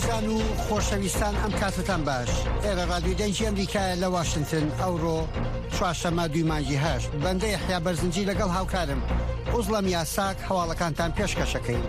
بەڕێزان و خۆشەویستان ئەم کاتتان باش ئێرە ڕادیۆ دەنگی ئەمریکایە لە واشنگتن ئەوڕۆ چوارشەممە 2 مانگی 8 بەندەی یەحیا بەرزنجی لەگەڵ هاوکارم ئوزڵەم یاساک هەواڵەکانتان پێشکەشەکەین.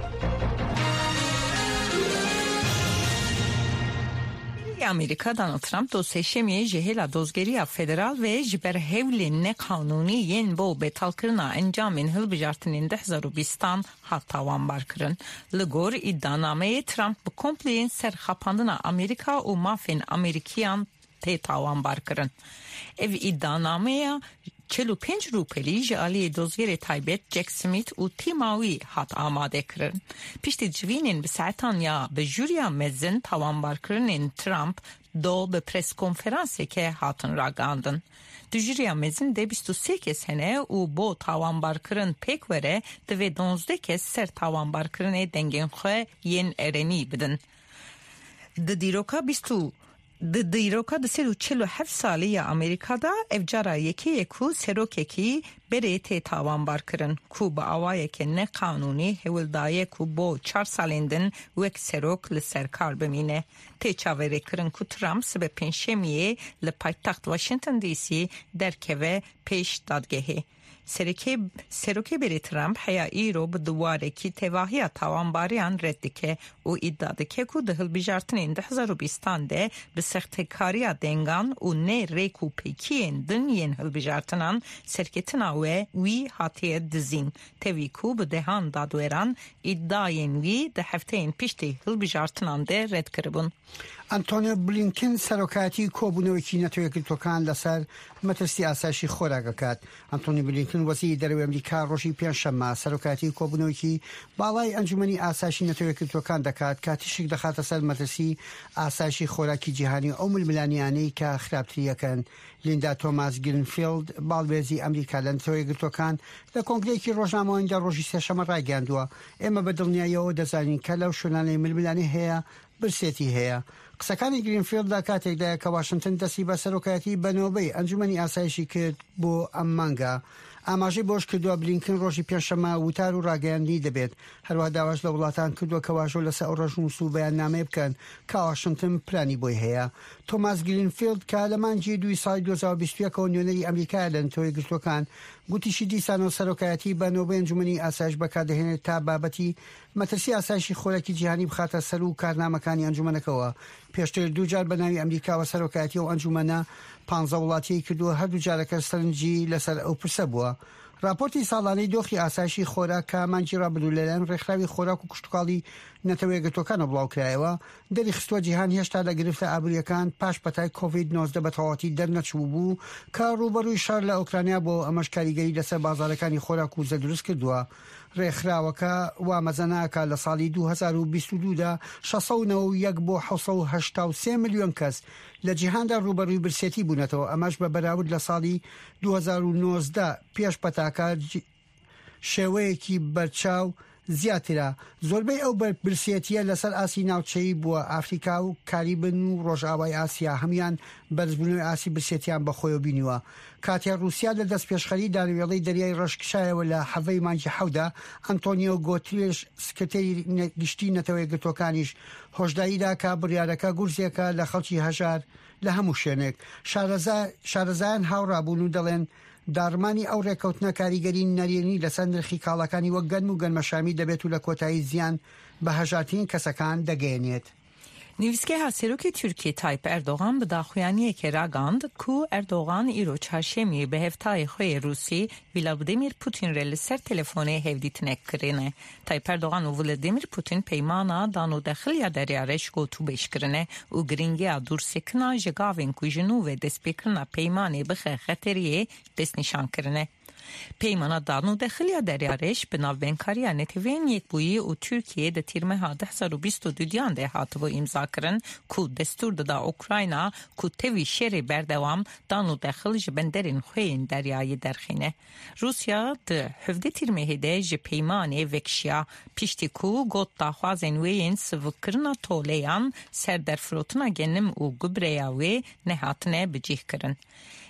امریکا دانالد ترامپ دو سێشەمی ji hêla dozgeriya federal ve ji ber hewlên neqanûnî yên bo bêtalkirina encamên hilbijartinên 2020 hat tawanbarkirin. Li gor îddianameyê Trump bi kompleyên serxapandina Amerîka û mafên Amerîkiyan tê tawanbarkirin. Ev îddianameya 45 rûpelî ji aliyê dozgerê taybet Jack Smith û tîma wî hat amadekirin. Piştî civînên bi saetan ya bi jûriya mezin tawanbarkirinên Trump do bi preskonferansekê hatin ragandin. Di jûriya mezin de 23 kes hene û bo tawanbarkirin pêk were divê 12 kes ser tawanbarkirinê dengên xwe yên erenî bidin. Di dîroka di 47 salî ya Amerîkada ev cara yekê ku serokekî berê tê tawanbarkirin ku bi awayeke neqanûnî hewildaye ku bo 4 salên din wek serok li ser kar bimîne. Tê çaverêkirin ku Trump sibe pênşemiyê li paytext Washington DC derkeve pêş dadgehê. Serokê berê Trump heya îro bi diwarekî tevahiya tawanbariyan red dike û îddia dike ku di hilbijartinên 2020 de bi sextekariya dengan û nê rêk û pêkiyên din yên hilbijartinan serketina wî hatiye dizîn. Tevî ku bi dehan dadweran îddayên wî di hefteyên piştî hilbijartinan de red kiribûn. ئەنتۆنیۆ بلینکن سەرۆکاتی کۆبوونەوەیەکی نەتەوەیەکگرتوەکان لەسەر مەترسی ئاسایشی خۆراکەکات. ئەنتۆنی بلینکن وەزیری دەرەوەی ئەمریکا ڕۆژی پێنجشەممە سەرۆکاتی کۆبوونەوەیەکی باڵای ئەنجومەنی ئاسایشی نەتەوەیەکگرتوەکان دەکات کاتیشێک دەخاتە سەر مەترسی ئاسایشی خۆراکی جیهانی ئەو ململانیانەی کە خراپتریەکەن. لیندا تۆماس گرینفیلد باڵبێزی ئەمریکا لە نەتەوەیەکگرتوەکان لە کۆنگرەیەکی ڕۆژنامەوەیەندا ڕۆژی سێشەممە ڕایگەاندووە ئێمە بە دڵنیاییەوە دەزانین کە لەو شوێنانەی ململانی هەیە برسێتی هەیە. قسەکانی گرینفیلدا کاتێکدا کە واشنگتن دەستی بە سەرۆکایەتی بەنەوەی ئەنجومەنی ئاسایشی کرد بۆ ئەم مانگە. ئاماژەی بۆش کردووە بلینکن ڕۆژی پێنجشەممە وتار و ڕاگەیاندنی دەبێت. هەروەها داواش لە وڵاتان کردووە کە واژۆ لەسەر ئەو ڕەشنووس و بەیاننامەیە بکەن کە واشنگتن پلانی بۆی هەیە. تۆماس گرینفیلد کە لە مانگی 2 ساڵی 2021 نوێنەری ئەمریکا لە نەتەوەیەکگرتوەکان گوتیشی دیسانەوە سەرۆکایەتی بەنەوەی ئەنجومەنی ئاسایش بەکاردەهێنێت تا بابەتی مەترسی ئاسایشی خۆراکی جیهانی بخاتە سەر و کارنامەکانی ئەنجومەنەکەوە. پێشتر دووجار بەناوی ئەمریکاوە سەرۆکایەتی و ئەنجومەنە 15 وڵاتی کردووە هەردوو جارەکە سەرنجی لەسەر ئەو پرسە بووە. راپۆرتی ساڵانەی دۆخی ئاسایشی خۆراک کە مانگی ڕابردوو لەلایەن ڕێکخراوی خۆراک و کشتتوکاڵی نەتەوەیەکگرتوەکانە بڵاوکرایەوە دەریخستووە جیهان هێشتا لە گرفتە ئابووریەکان پاش پەتای کۆڤید-19 بە تەواوەتی دەرنەچوو بوو کە ڕوبەڕووی شار لە ئۆکرانیا بۆ ئەمەش کاریگەری لەسەر بازارەکانی خۆراک و زە دروست کردووە. ڕێکخراوەکە وامەزەناکە لە ساڵی 2022دا 691 بۆ 783 ملیۆن کەس لە جیهاندا ڕوبەڕووی برسێتی بوونەتەوە. ئەمەش بە بەراورد لە ساڵی 2019 پێش پەتاکە شێوەیەکی بەرچاو زیاترە. زۆربەی ئەو برسێتیە لەسەر ئاسی ناوچەی بووە ئافریکا و کاریبن و ڕۆژئاوای ئاسیا هەمویان بەرزبوونەوەی ئاسی برسێتیان بەخۆیەوە بینیوە. کاتێ رووسیا لە دەست پێشخەری دانوێڵەی دەریای ڕەشکشایەوە لە هەڤەی مانگی حەودا ئەنتۆنیۆ گۆتریش سکرتێری گشتی نەتەوەیەکگرتوەکانیش هۆشداریدا کە بڕیارەکە گورزێکە لە خەڵکی هەژار لە هەموو شوێنێک. شارەزایان هاوڕابوون و دەڵێن دارمانی ئەو ڕێکەوتنە کاریگەری نەرێنی لەسەر نرخی کاڵەکانی وەک گەرم و گەرمەشامی دەبێت و لە کۆتایی زیان بە هەژارترین کەسەکان دەگەێنێت. Nivîsgeha Serokê Tirkiye Tayyip Erdogan bi daxuyaniyekê ragand ku Erdogan îro çarşemiyê bi hevtayê xwe yê Rûsî Vladimir Putin re li ser telefonê hevdîtinek kirine. Tayyip Erdogan û Vladimir Putin peymana danûdexiliya derya reş gotû bêşkirine û giringiya dûrsekina ji gavên ku ji nû ve destpêkirina peymanê bixe xeteriyê destnîşan kirine. Peymana danûdexiliya derya reş bi navbênkariya netewên yekbûyî û Tirkiye di tîrmeha 2022 de hatibû îmzakirin ku destûr dida Ukrayna ku tevî şerê berdewam danûdexil ji benderên xwe yên deryayê derxîne. Rusya di hevdê tîrmehê de ji peymanê vekşiya piştî ku got daxwazên wê yên sivikirina toleyan ser derfirotina genim û gubreya wê nehatine bicih kirin.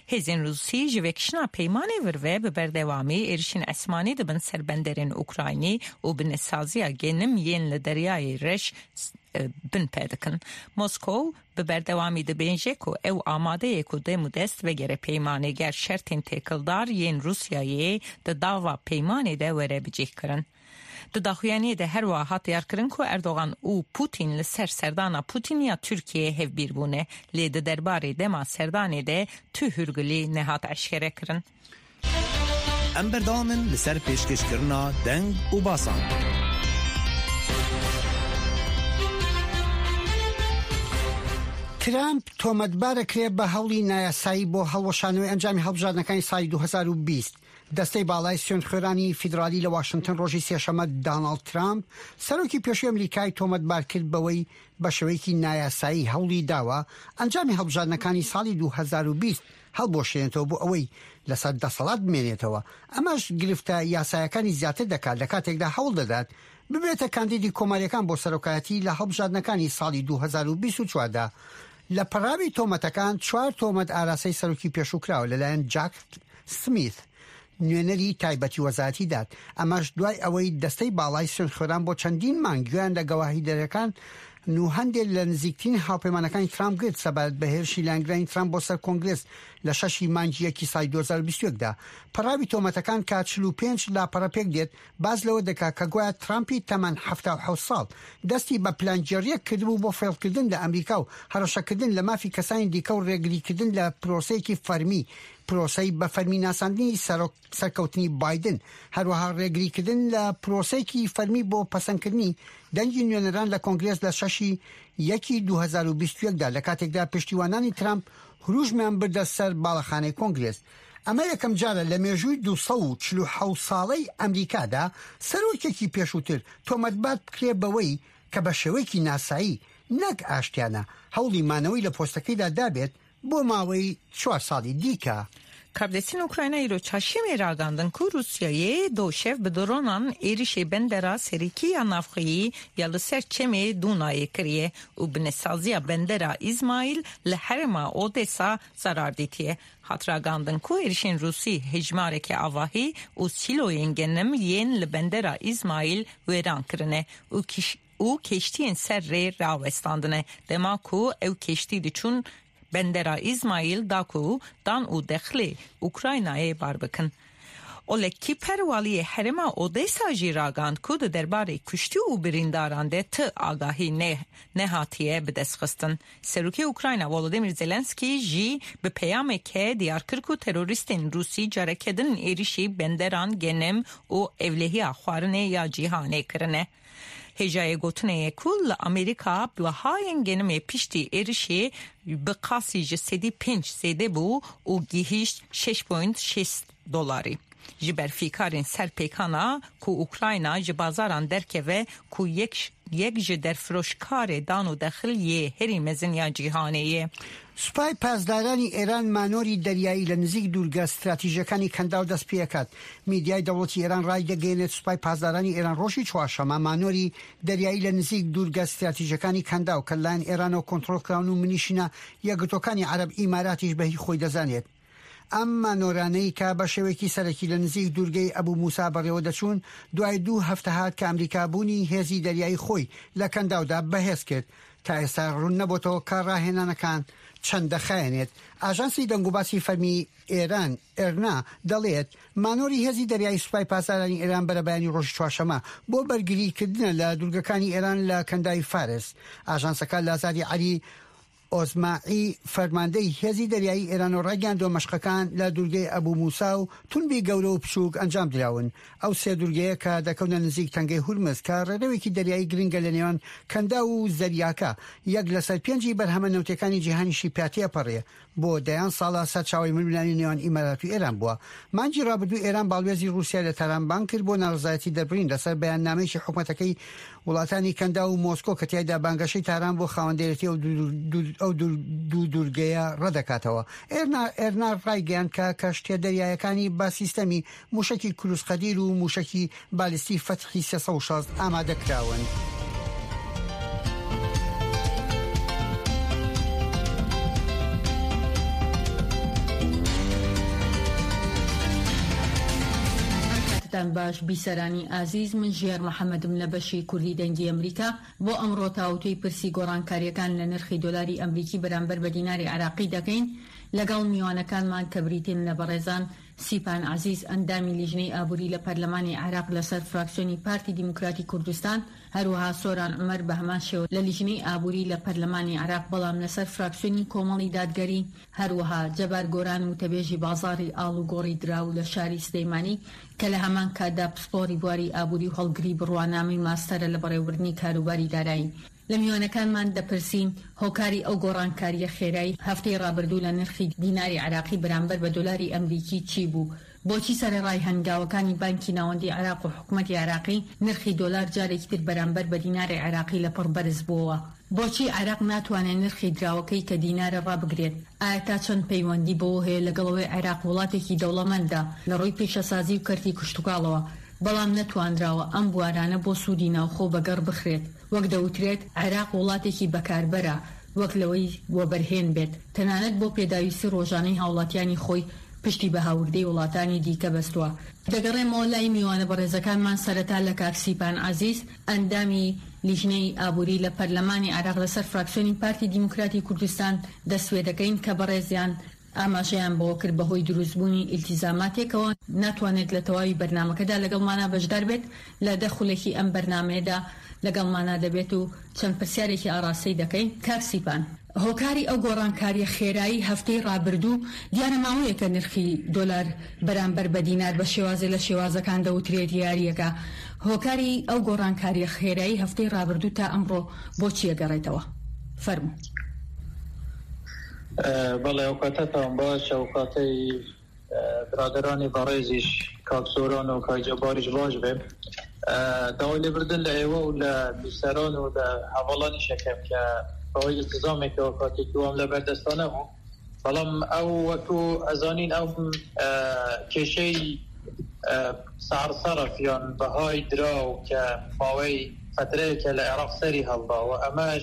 Hêzên Rûsî ji vêkişina peymanê vir ve bi berdewamî êrişên esmanî dibin ser benderên Ukraynî û bi nesaziya genim yên li deryayê reş bin pê dikin. Moskow bi berdewamî dibêje ku ew amadeyê ku dêm û dest vegere peymanêger şertên têkildar yên Rûsyayê di dava peymanê de were bicêhkirin. Di daxuyaniyê de her wiha hat diyarkirin ku Erdogan û Putin li ser serdana Putin ya Tirkiyeyê hevbîr bûne, lê di derbarê dema serdanê de tu hûrgilî nehat eşkere kirin. Em berdamin li ser pêşkêşkirina deng û basan. ترامپ تۆمەتبارە کرێ بە هەوڵی نایاسایی بۆ هەڵوەشانەوەی ئەنجامی هەڵبژاردنەکانی ساڵی 2020. دەستەی باڵای سوێندخوێرانی فیدرالی لە واشنگتن ڕۆژی سێشەمە داناڵد ترامپ سەرۆکی پێشووی ئەمریکای تۆمەتبار کرد بەوەی بە شێوەیەکی نایاسایی هەوڵی داوە ئەنجامی هەڵبژاردنەکانی ساڵی 2020 هەڵبۆشێنێتەوە بۆ ئەوەی لەسەر دەسەڵات بمێنێتەوە. ئەمەش گرفتە یاسایەکانی زیاتر دەکات لە کاتێکدا هەوڵ دەدات ببێتە کاندیدی کۆماریەکان بۆ سەرۆکایەتی لە هەڵبژاردنەکانی ساڵی 2024دا. لە پەراوی تۆمەتەکان 4 تۆمەت ئاراسەی سەرۆکی پێشووکراوە لەلایەن جاک سمیت، نوێنەری تایبەتی وەزارەتی داد. ئەمەش دوای ئەوەی دەستەی باڵای سوێندخوێران بۆ چەندین مانگ گوێیان لە گەواهیدەرەکان و هەندێک لە نزیکترین هاوپەیمانەکانی ترامپ گرت سەبارەت بە هێرشی لایەنگرانی ترامپ بۆ سەر کۆنگرس لە 6 مانگی یەکی ساڵی 2021دا. پەراوی تۆمەتەکان کە 45 لاپەڕە پێک دێت باز لەوە دەکات کە گوایە ترامپی تەمەن 77 ساڵ دەستی بە پلانگیریەک کردبوو بۆ فێڵکردن لە ئەمریکا و هەڕەشەکردن لە مافی کەسانی دیکە و ڕێگریکردن لە پرۆسەیەکی فەرمی، پرۆسەی بە فەرمی ناساندنی سەرکەوتنی بایدن، هەروەها ڕێگریکردن لە پرۆسەیەکی فەرمی بۆ پەسەندکردنی دەنگی نوێنەران لە کۆنگرس لە 6 یەکی 2021دا لە کاتێکدا پشتیوانانی ترامپ هروژمیان بردە سەر باڵەخانەی کۆنگرس. ئەمە یەکەم جارە لە مێژووی 247 ساڵەی ئەمریکادا سەرۆکێکی پێشووتر تۆمەتبار بکرێ بەوەی کە بە شێوەیەکی ناسایی نەک ئاشتیانە هەوڵی مانەوەی لە پۆستەکەیدا دابێت بۆ ماوەی 4 ساڵی دیکە. Kardesîn Ukraynayê ro çarşemê ragandin ku Rusyayê doşev bi dronan êrişê bendera serîkî ya navxeyî ya li ser çemê Dunayê kiriye û bi nesaziya bendera İsmail li herêma Odessa zarar dîtiye. Hat ragandin ku êrişên Rûsî hejmareke avahî û sîloyên genim yên li bendera İsmail wêran kirine û keştiyên ser rê rawestandine. Dema ku ew keştî diçûn bendera İsmail daku dan û dexlê Ukraynayê bar bikin. Olekî perwaliyê herêma Odessa jî ragand ku di derbarê kuştî û birîndaran de ti agahî nehatiye bi destxistin. Serokê Ukrayna Volodymyr Zelenskî jî bi peyameke diyar kir ku terorîstên Rûsî carekedin êrişî benderan genim û evlehiya xwarinê ya cîhanê kirine. Hêjayê gotineyê ku li Amerîka bihayên genimê piştî êrişê bi qasî ji sedî 5 zêde bû û gihîşt $6.6. Ji berfîkarên serpêkana ku Ukrayna ji bazaran derkeve ku yek ji derfiroşkarê dan û dexil yê herî mezin ya cîhanê ye. سوپای پاسدارانی ئێران مانۆری دەریایی لە نزیک دوورگە استراتیژیەکانی کەندا و دەست پێکات. میدیای دەوڵەتی ئێران ڕای دەگەێنێت سوپای پاسدارانی ئێران ڕۆژی چوارشەمە مانۆری دەریایی لە نزیک دوورگە استراتیژیەکانی کەندا و کە لایەن ئێرانەوە کۆنتڕۆڵکراون و منیشینە یەکگرتوەکانی عەرەب ئیماراتیش بە هی خۆی دەزانێت. ئەم مانۆرانەی کە بە شێوەیەکی سەرەکی لە نزیک دوورگەی ئەبوو موسا بەڕێوە دەچوون دوای 2 هەفتە هات کە ئەمریکا بوونی هێزی دەریایی خۆی لە کەنداودا بەهێز کرد. تا ئێستا ڕوون نەبووتەوە کە ڕاهێنانەکان چەند دەخایەنێت. ئاژانسی دەنگوباسی فەرمی ئێران ئێرنا دەڵێت مانۆری هێزی دەریایی سوپای پاسدارانی ئێران بەرەبەیانی ڕۆژی چوارشەمە بۆ بەرگریکردنە لە دوورگەکانی ئێران لە کەندای فارس. ئاژانسەکە لازاری عەلی ئۆزماعی فەرماندەی هێزی دەریایی ئێران و ڕاگەیاندووە مەشقەکان لە دوورگەی ئەبوو موسا و تونبی گەورە و بچووک ئەنجام دراون. ئەو سێ دوورگەیە کە دەکەونە نزیک تەنگەی هورمز کە ڕێڕەوێکی دەریایی گرنگە لە نێوان کەندا و زەریاکە یەک لەسەر 5 بەرهەمە نەوتەکانی جیهانیشی پیاتیە پەڕێ. بۆ دەیان ساڵە سەرچاوی ململانی نێوان ئیمارات و ئێران بووە. مانگی ڕابردوو ئێران باڵوێزی رووسیا لە تارانبان کرد بۆ ناڕزایەتی دەربڕین لەسەر بەیاننامەیەکی حکوومەتەکەی وڵاتانی کەندا و مۆسکۆ کە تیایدا بانگەشەی تاران بۆ خاوەندێتی ئەو دوو دوورگەیە ڕەدەکاتەوە. ئێرنا ڕایگەیاند کە کەشتیە دەریایەکانی با سیستەمی موشکی کروسقەدیر و موشکی بالیستی فەتحی 360 ئامادەکراون. کاتتان باش بیسەرانی ئازیز، من ژێر محەممەدم لە بەشی کوردی دەنگی ئەمریکا بۆ ئەمڕۆ تاوتوی پرسی گۆڕانکاریەکان لە نرخی دۆلاری ئەمریکی بەرامبەر بە دیناری عراقی دەکەین لەگەڵ میوانەکانمان کە بریتین لە بەڕێزان سیپان عزیز ئەندامی لیژنەی ئابووری لە پەرلەمانی عراق لەسەر فراکسیۆنی پارتی دیموکراتی کوردستان، هەروەها سۆران عومەر بە هەمان شێوە لە لیژنەی ئابووری لە پەرلەمانی عراق بەڵام لەسەر فراکسیۆنی کۆمەڵی دادگەری، هەروەها جەبار گۆران وتەبێژی بازاری ئاڵوگۆڕی دراو لە شاری سلەیمانی کە لە هەمان کاتدا پسپۆری بواری ئابووری و هەڵگری بڕوانامی ماستەرە لە بەڕێوەبردنی کاروباری دارایی. لە میوانەکانمان دەپرسین هۆکاری ئەو گۆڕانکاریە خێرایی هەفتەی ڕابردوو لە نرخی دیناری عراقی بەرامبەر بە دۆلاری ئەمریکی چی بوو؟ بۆچی سەرەڕای هەنگاوەکانی بانکی ناوەندی عراق و حکوومەتی عراقی نرخی دۆلار جارێکی تر بەرامبەر بە دیناری عراقی لە پڕبەرز بووەوە؟ بۆچی عراق ناتوانێت نرخی دراوەکەی کە دینارە ڕابگرێت؟ ئایا تا چەند پەیوەندی بەوە هەیە لەگەڵەوەی عراق وڵاتێکی دەوڵەمەندە لە ڕووی پێشەسازی و کەرتی کوشتوکاڵەوە، بەڵام نەتوانراوە ئەم بوارانە بۆ سوودی ناوخۆ بەگەڕ بخرێت؟ وەک دەوترێت عراق وڵاتێکی بەکاربەرە وەک لەوەی بۆ بەرهێن بێت، تەنانەت بۆ پێداویستی ڕۆژانەی هاوڵاتیانی خۆی پشتی بە هاوردەی وڵاتانی دیکە بەستووە. دەگەڕێمەوە لای میوانە بەڕێزەکانمان سەرەتا لە کاک سیپان عزیز ئەندامی لیژنەی ئابووری لە پەرلەمانی عراق لەسەر فراکسیۆنی پارتی دیموکراتی کوردستان دەسوێ دەکەین کە بەڕێزیان ئاماژەیان بۆ کرد بەهۆی دروستبوونی ئیلتیزاماتێکەوە ناتوانێت لە تەواوی بەرنامەکەدا لەگەڵمانە بەشدار بێت. لە دەخولێکی ئەم بەرنامەیەدا لەگەڵمانە دەبێت و چەند پرسیارێکی ئاڕاستەی دەکەین. کاک سیپان، هۆکاری ئەو گۆڕانکاریە خێرایی هەفتەی ڕابردوو دیارە ماوەیە کە نرخی دۆلار بەرامبەر بە دینار بە شێوازێ لە شێوازەکان دەوترێت یاریەکە. هۆکاری ئەو گۆڕانکاریە خێرایی هەفتەی ڕابردوو تا ئەمڕۆ بۆچی ئەگەڕێتەوە؟ فەرموو. بەڵێ ئەوکاتەتان باش، ئەوکاتەی برادرانی بەڕێزیش کاک سۆران و کاک جەباریش باش بێ. داوای لێبردن لە ئێوە و لە بیسەران و لە هەواڵانی شەکەم کە بەهۆی ئیلتیزامێکە ئەوکاتێکی وام لە بەردەستانە بوو، بەڵام ئەو وەکو ئەزانین ئەو کێشەی سعر سەرف یان بەهای دراو کە ماوەی فترەیەکە لە عێراق سەری هەڵداوە، ئەمەش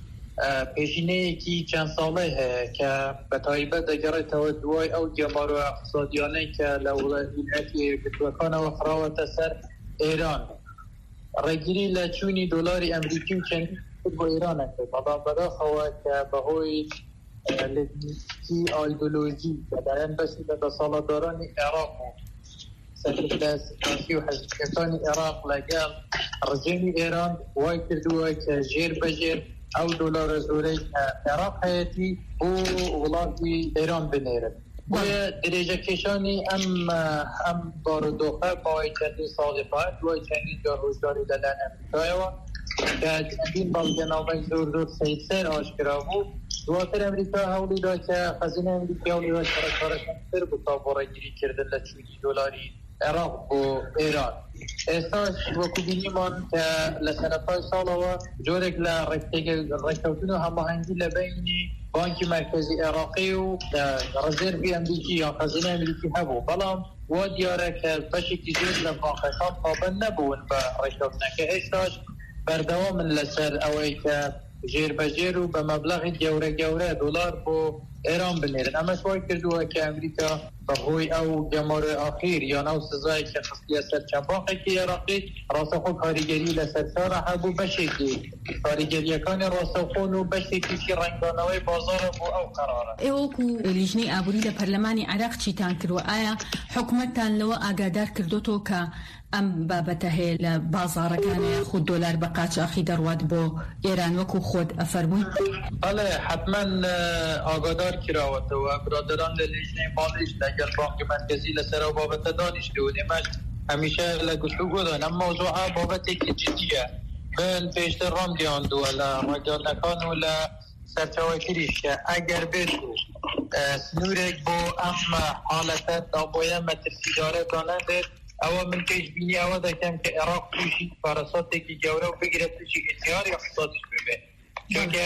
پێشینەیەکی چەند ساڵەی هەیە کە بە تایبەت دەگەڕێتەوە دوای ئەو گێمار و اقتصادیانەی کە لە وڵاتیەتی یەکگرتووەکانەوە خراوەتە سەر ئێران. ڕێگیری لە چوونی دۆلاری ئەمریکی و چەند بۆ ئێرانە کرد، بەڵام بەداخەوە کە بەهۆی لەدیستی ئایدۆلۆژی لەلایەن بەشی لە دەسەڵاتدارانی عێراق و سەرکردەستی و حەزبەکانی عێراق لەگەڵ ڕژێمی ئێران وای کردووە کە ژێر بەژێر ئەو دۆلارە زۆرەی عێراق هەیەتی بۆ وڵاتی ئێران بنێرن. بۆیە درێژەکێشانی ئەم بارودۆخە باوای چەندین ساڵی بعد دوای چەندین جار ڕۆژداری لەلایەن ئەمریکایەوە کە چەندین بەڵگەنامەی زۆر سەیسەر ئاشکرا بوو، دواتر ئەمریکا هەوڵیدا کە خەزینە ئەمریکا هەوڵیدا سەرکارەکانتر بوو تا بۆ ڕێگیریکردن لە چوونی دۆلاری عێراق بۆ ئێران. ئێستاش وەکو بینیمان کە لە سەرەتای ساڵەوە جۆرێک لە ڕێککەوتن و هەماهەنگی لە بینی بانکی مرکزی عێراقی و ڕزێروی ئەمریکی یان خەزینە ئەمریکی هەبوو، بەڵام وا دیارە کە بەشێکی زۆر لە بانکەکان پابەند نەبوون بە ڕێککەوتنەکە. ئێستاش بەردەوامن لەسەر ئەوەی کە ژێر بەژێر و بە مەبلەغی گەورە دۆلار بۆ ئێران بنێرن. ئەمەش وای کردووە کە ئەمریکا بەهۆی ئەو گەمارە ئاخیر یان ئەو سزای کە خستیە سەر چەند بانقێکی عێراقی ڕاستەخۆ کاریگەری لەسەر چارە هەبوو، بەشێکی کاریگەریەکانی ڕاستەخۆن و بەشێکیشی ڕنگدانەوەی بازارە بۆ ئەو قەرارە. ئێوەکو لیژنەی ئابووری لە پەرلەمانی عێراق چیتان کردووە؟ ئایا حکوومەتتان لەوە ئاگادار کردوتەوە کە ئەم بابەتە هەیە لە بازارەکانەیە خود دۆلار بە قاچاقی دەڕوات بۆ ئێران وەکو خۆت ئەفەرمووی؟ بەڵێ حتمما ئاگادار کراوەتەوە. برادران لە لیژنەی ماڵیش لەگەڵ بانکی مرکزی لەسەر ئەو بابەتە دانیشتوون. ئێمەش هەمیشە لە گفتوگۆدان ئەم مەوزوعە بابەتێکی جدیە. من پێشتر ڕام گەیاندووە لە ڕێگەیاندنەکان و لە سەرچاوەکیریش کە ئەگەر بێت سنوورێک بۆ ئەم حاڵەتە دابۆیە مەترسیدارە دانەبێت، ئەوە من پێش بینی ئەوە دەکەم کە عێراق تووشی پارەساتێکی گەورە و بگرێت تووشی ئینهیاری اقتصادیش ببێت، چونکە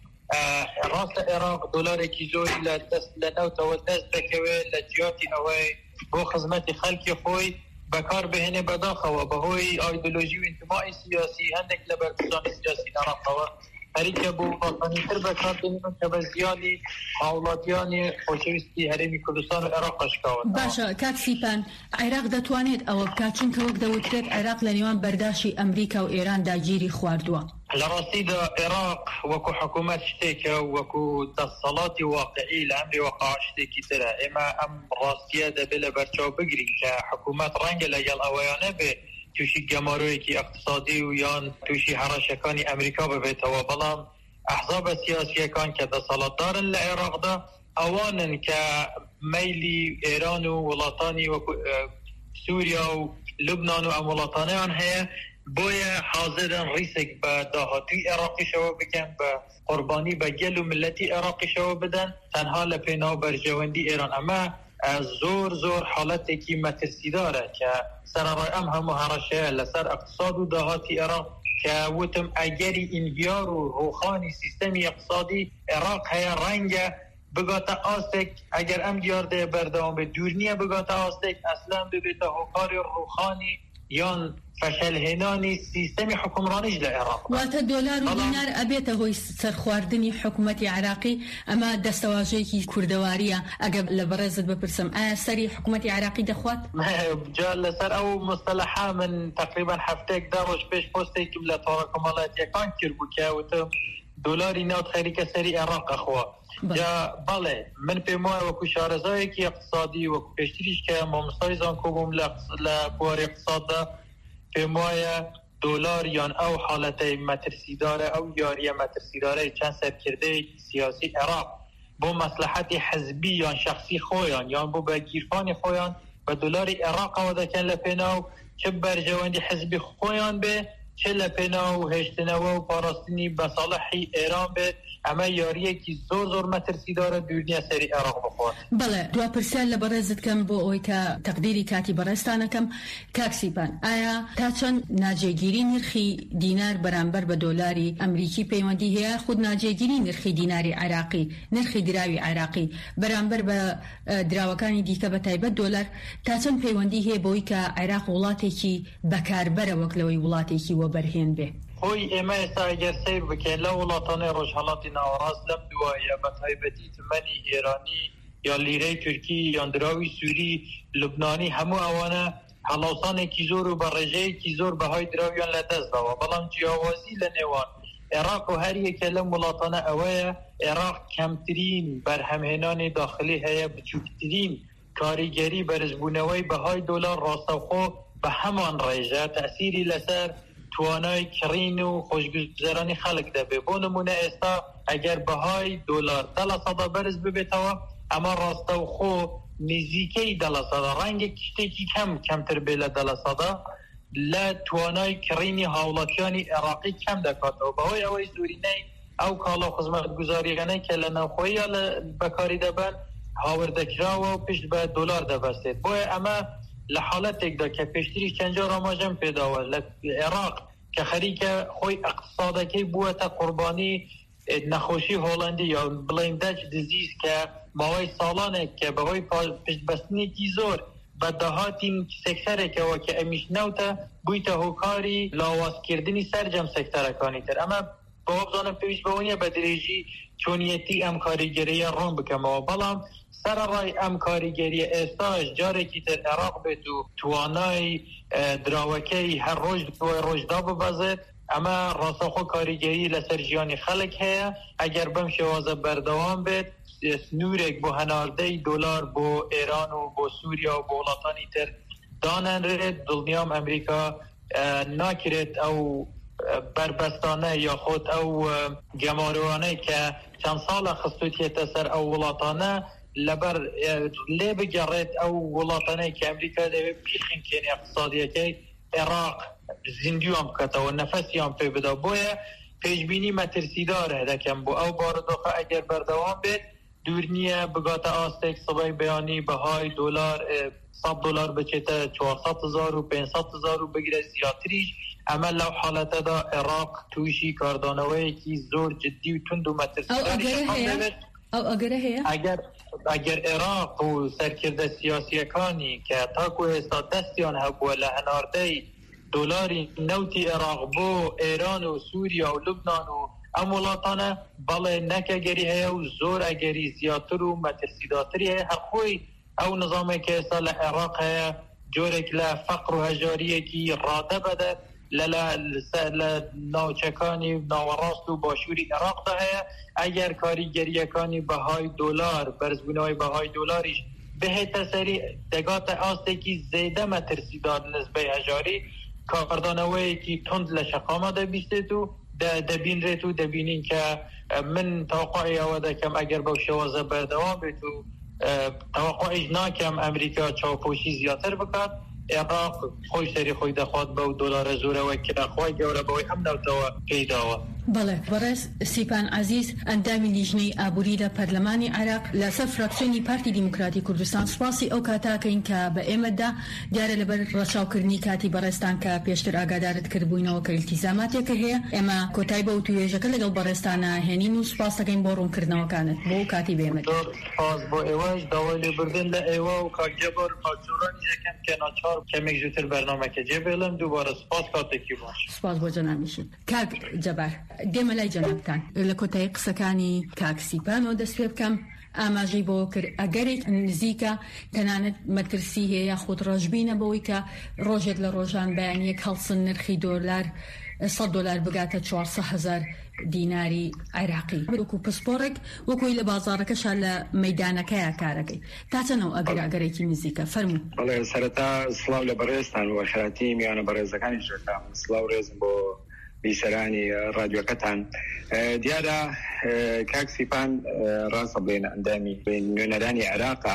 ڕاستە عێراق دۆلارێکی زۆری لە نەوتەوە دەست دەکەوێت لە جیاتی ئەوەی بۆ خزمەتی خەڵکی خۆی بەکار بهێنێ بەداخەوە بەهۆی ئایدۆلۆژی و ئینتماعی سیاسی هەندێک لە بەرپرسانی سیاسی عێراقەوە هری که بو وطنی تر بکار دنیم که بزیانی حولاتیانی خوشویستی هرمی کردستان و عراق اشکاوت. باشا کاکسیپان عراق دەتوانێت ئەوە بکات چونکە وەک دەوترێت عێراق لە نێوان بەرداشی ئەمریکا و ئێران داگیری خواردووە. لراستی دا عراق وکو حکومت شتیکه وکو دستالاتی واقعی لامری وقع شتیکی تره اما ام راستیه ده بله برچاو بگیریم که حکومت رنگ لگل اویانه به توشی گماروی که اقتصادی و یان توشی حراشکانی امریکا ببیت و بلام احزاب سیاسی کان که دستالات دارن لعراق دا اوانن که میلی ایران و ولاتانی و سوریا و لبنان و امولاتانی آن هیا بویا حاضرن ریسک به داهاتی عراقی شو بکن به قربانی به گل و ملتی عراقی شو بدن تنها لپینا برجواندی ایران اما زور حالتی که مترسی داره که سر رای همو هرشه لسر اقتصاد و داهاتی عراق که وتم اگری انهیار و روخانی سیستمی اقتصادی عراق هیا رنگ بگاتا آستک اگر ام دیارده بردام به دورنیه بگاتا آستک اصلا ببیتا حکار روخانی یان فشل هێنانی سیستمی حکومڕانیش لە عێراق واتە دۆلار و دینار ئەبێتە هۆی سەرخواردنی حکوومەتی عێراقی ئەمە دەستەواژەیەکی کوردەواریە ئەگەر لە بەڕێزت بپرسم ئایا سەری حکوومەتی عێراقی دەخوات؟ جا لەسەر ئەو مستەلەحا من تقریبا هەفتەیەک دا ڕۆژ پێش پۆستێکم لە تۆڕە کۆمەڵایەتیەکان کرد بوو کە وتم دۆلاری ناوت خەریکە سەری عێراق ئەخوا جا بەڵێ من پێم وایە وەکو شارەزایەکی اقتصادی وەکو پێشتریش کە مامۆستای زانکۆ بووم لە بواری اقتصاددا پێم وایە دۆلار یان ئەو حاڵەتەی مەترسیدارە ئەو یاریە مەترسیدارەی چەند سەرکردەیەکی سیاسی عێراق بۆ مەسلەحەتی حزبی یان شەخسی خۆیان یان بۆ بەگیرفانی خۆیان بە دۆلاری عێراقەوە دەکەن لە پێناو چ بەرژەوەندی حزبی خۆیان بێ چ لە پێناو هێشتنەوە و پاراستنی بەساڵحی ئێران بێت ئەمە یاریەکی زۆر مەترسیدارە دوورنیە سەری عێراق بخوات. بەڵێ دوا پرسیان لە بەڕێزت کەم بۆ ئەوەی کە تەقدیری کاتی بەڕێستانەکەم کاکسیپان ئایا تا چەند ناجێگیری نرخی دینار بەرامبەر بە دۆلاری ئەمریکی پەیوەندی هەیە خود ناجێگیری نرخی دیناری عێراقی نرخی دراوی عێراقی بەرامبەر بە دراوەکانی دیکە بە تایبەت دۆلار تا چەند پەیوەندی هەیە بۆی کە عێراق وڵاتێکی بەکاربەرە وەک لەوەی وڵاتێکی وەبەرهێن بێ؟ خۆی ئێمە ئێستا ئەگەر سیر بکەین لە وڵاتانی ڕۆژهەڵاتی ناوەڕاست لەم دوایە بە تایبەتی تمەنی ئێرانی یا لیرەی تورکی یان دراوی سووری لوبنانی هەموو ئەوانە هەڵاوسانێکی زۆر و بە ڕێژەیەکی زۆر بەهای دراویان لە دەستەوە بەڵام جیاوازی لە نێوان عێراق و هەر یەکە لەم وڵاتانە ئەوەیە عێراق کەمترین بەرهەمهێنانی داخلی هەیە بچووکترین کاریگەری بەرزبوونەوەی بەهای دۆلار ڕاستەوخۆ بە هەمان ڕێژە تەسیری لەسەر توانای کڕین و خۆشگوزەرانی خەڵک دەبێ بۆ نمونە ئێستا ئەگەر بەهای دۆلار 10% بەرز ببێتەوە ئەمە ڕاستەوخۆ نزیکەی 10% ڕەنگێک شتێکی کەمتر بێ لە 10% لە توانای کڕینی هاوڵاتیانی عێراقی کەم دەکاتەوە بەهۆی ئەوەی زۆرینەی ئەو کاڵە خزمەتگوزاریەکانەی کە لە ناوخۆیە لە بەکاری دەبن هاوردەکراوە و پشت بە دۆلار دەبەستێت بۆیە ئەمە لە حاڵەتێکدا کە پێشتری چەند ڕاماژەم پێداوە لە عێراق کە خەریکە خۆی اقتصادەکەی بووەتە قوربانی نەخۆشی هۆڵندی یا بڵین دەچ دزیز کە ماوەی ساڵانێک کە بەهۆی پشتبەستنێکی زۆر بە داهاتین سێکتەرێکەوە کە ئەمیش نەوتە بوویتە هۆکاری لاوازکردنی سەرجەم سێکتەرەکانی تر ئەمە بەوە بزانم پێویست بەوە نیە بە درێژی چۆنیەتی ئەم کاریگەریە ڕوون بکەمەوە بەڵام سەرڕای ئەم کاریگەریە ئێستاش جارێکی تر عێراق بێت و توانای دراوەکەی هەر ڕۆژ دوای ڕۆژدا ببەزێت ئەمە ڕاستەوخۆ کاریگەری لەسەر ژیانی خەڵک هەیە ئەگەر بەم شێوازە بەردەوام بێت سنوورێک بۆ هەناردەی دۆلار بۆ ئێران و بۆ سووریا و بۆ وڵاتانی تر دانەنرێت دڵنیام ئەمریکا ناکرێت ئەو بربەستانە یاخۆت ئەو گەماروانەی کە چەند ساڵە خستوتیێتە سەر ئەو وڵاتانە لەبەر لێ بگەڕێت ئەو وڵاتانەی کە ئەمریکا دەوێت بیخینکێنی اقتصادیەکەی عێراق زیندویان بکەتەوە نەفەسیان پێ بدە بۆیە پێشبینی مەترسیدارە دەکەم بۆ ئەو بارودۆخە ئەگەر بەردەوام بێت دوور نییە بگاتە ئاستێک سبەی بەیانی بەهای دۆلار $100 بچێتە 400,000 و 500,000 و بگرە زیاتریش ئەمە لەو حاڵەتەدا عێراق تویشی کاردانەوەیەکی زۆر جددی و تند و مەترسیداری ئەو ئەگەرە هەیە ئەگەر عێراق و سەرکردە سیاسیەکانی کە تاکو ئێستا دەستیان هەبووە لە هەناردەی دۆلاری نەوتی عێراق بۆ ئێران و سووریا و لوبنان و ام وڵاتانە بەڵێ نەکەگەری هەیە و زۆر ئەگەری زیاتر و مەترسیداتری هەیە هەرخۆی ئەو نظامێکی ئێستا لە عێراق هەیە جۆرێک لە فەقر و هەژاریەکی ڕادە بەدە لە ناوچەکانی ناوەڕاست و باشووری عێراقدا هەیە ئەگەر کاریگەریەکانی بەهای دۆلار بەرزبوونەوەی بەهای دۆلاریش بهێتە سەری دەگاتە ئاستێکی زەیدە مەترسیدار نسبەی هەژاری کاردانەوەیەکی تند لە شەقامە دەبیستێت و دەبینرێت و دەبینین کە من تەوەقعی ئەوە دەکەم ئەگەر بەو شێوازە بەردەوام بێت و تەوەقعیش ناکەم ئەمریکا چاوپۆشی زیاتر بکات عێراق خۆی سەری خۆی دەخوات بەو دۆلارە زۆرەوە کراخوای گەورە بەوەی ئەم ناوتەوە پێیداوە. بەڵێ بەڕێز سیپان عەزیز ئەندامی لیژنەی ئابووری لە پەرلەمانی عێراق لەسەر فراکسیۆنی پارتی دیموکراتی کوردستان سوپاسی ئەو کاتاکەین کە بە ئێمەدا دیارە لەبەر ڕەچاوکردنی کاتی بەڕێستان کە پێشتر ئاگادارت کردبووینەوە کە ئیلتیزاماتێکە هەیە ئێمە کۆتای بە توێژەکە لەگەڵ بەڕێستانە هێنین و سوپاس دەکەین بۆ ڕوونکردنەوەکانت بۆ کاتی بێمە سپاس بۆ ئێوەش داوای لێبوردن لە ئێوە و کاکجێبەر قاچۆڕانی یەکەم کە ناچار کەمێک زووتر بەرنامەکە جێبێڵم دووبارە سپاس کاتێکی باش. سپاس بۆ جەنابیشن. کاک جەبار دێمە لای جەنابتان لە کۆتایی قسەکانی کاک سیپانەوە دەست پێ بکەم ئاماژەی بۆ کرد ئەگەرێک نزیکە تەنانەت مەترسی هەیە یاخود ڕۆژبینە بەوەی کە ڕۆژێک لە ڕۆژان بەیانیەک هەڵسن نرخی دۆلار $100 بگاتە 400,000 دیناری عێراقی وەکو پسپۆڕێک وەکوی لە بازاڕەکەشان لە مەیدانەکەیە کارەکەی تا چەنەوە ئەگەرێکی نزیکە فەرموو. بەڵێ سەرەتا سڵاو لە بەڕێزتان و خەراتی میوانە بەڕێزەکانی ژەکەم سڵاو ڕێزم بۆ بیسەرانی ڕادیۆکەتان. دیارە کاک سیپان ڕاستە بڵێن ئەندامی نوێنەرانی عێراقا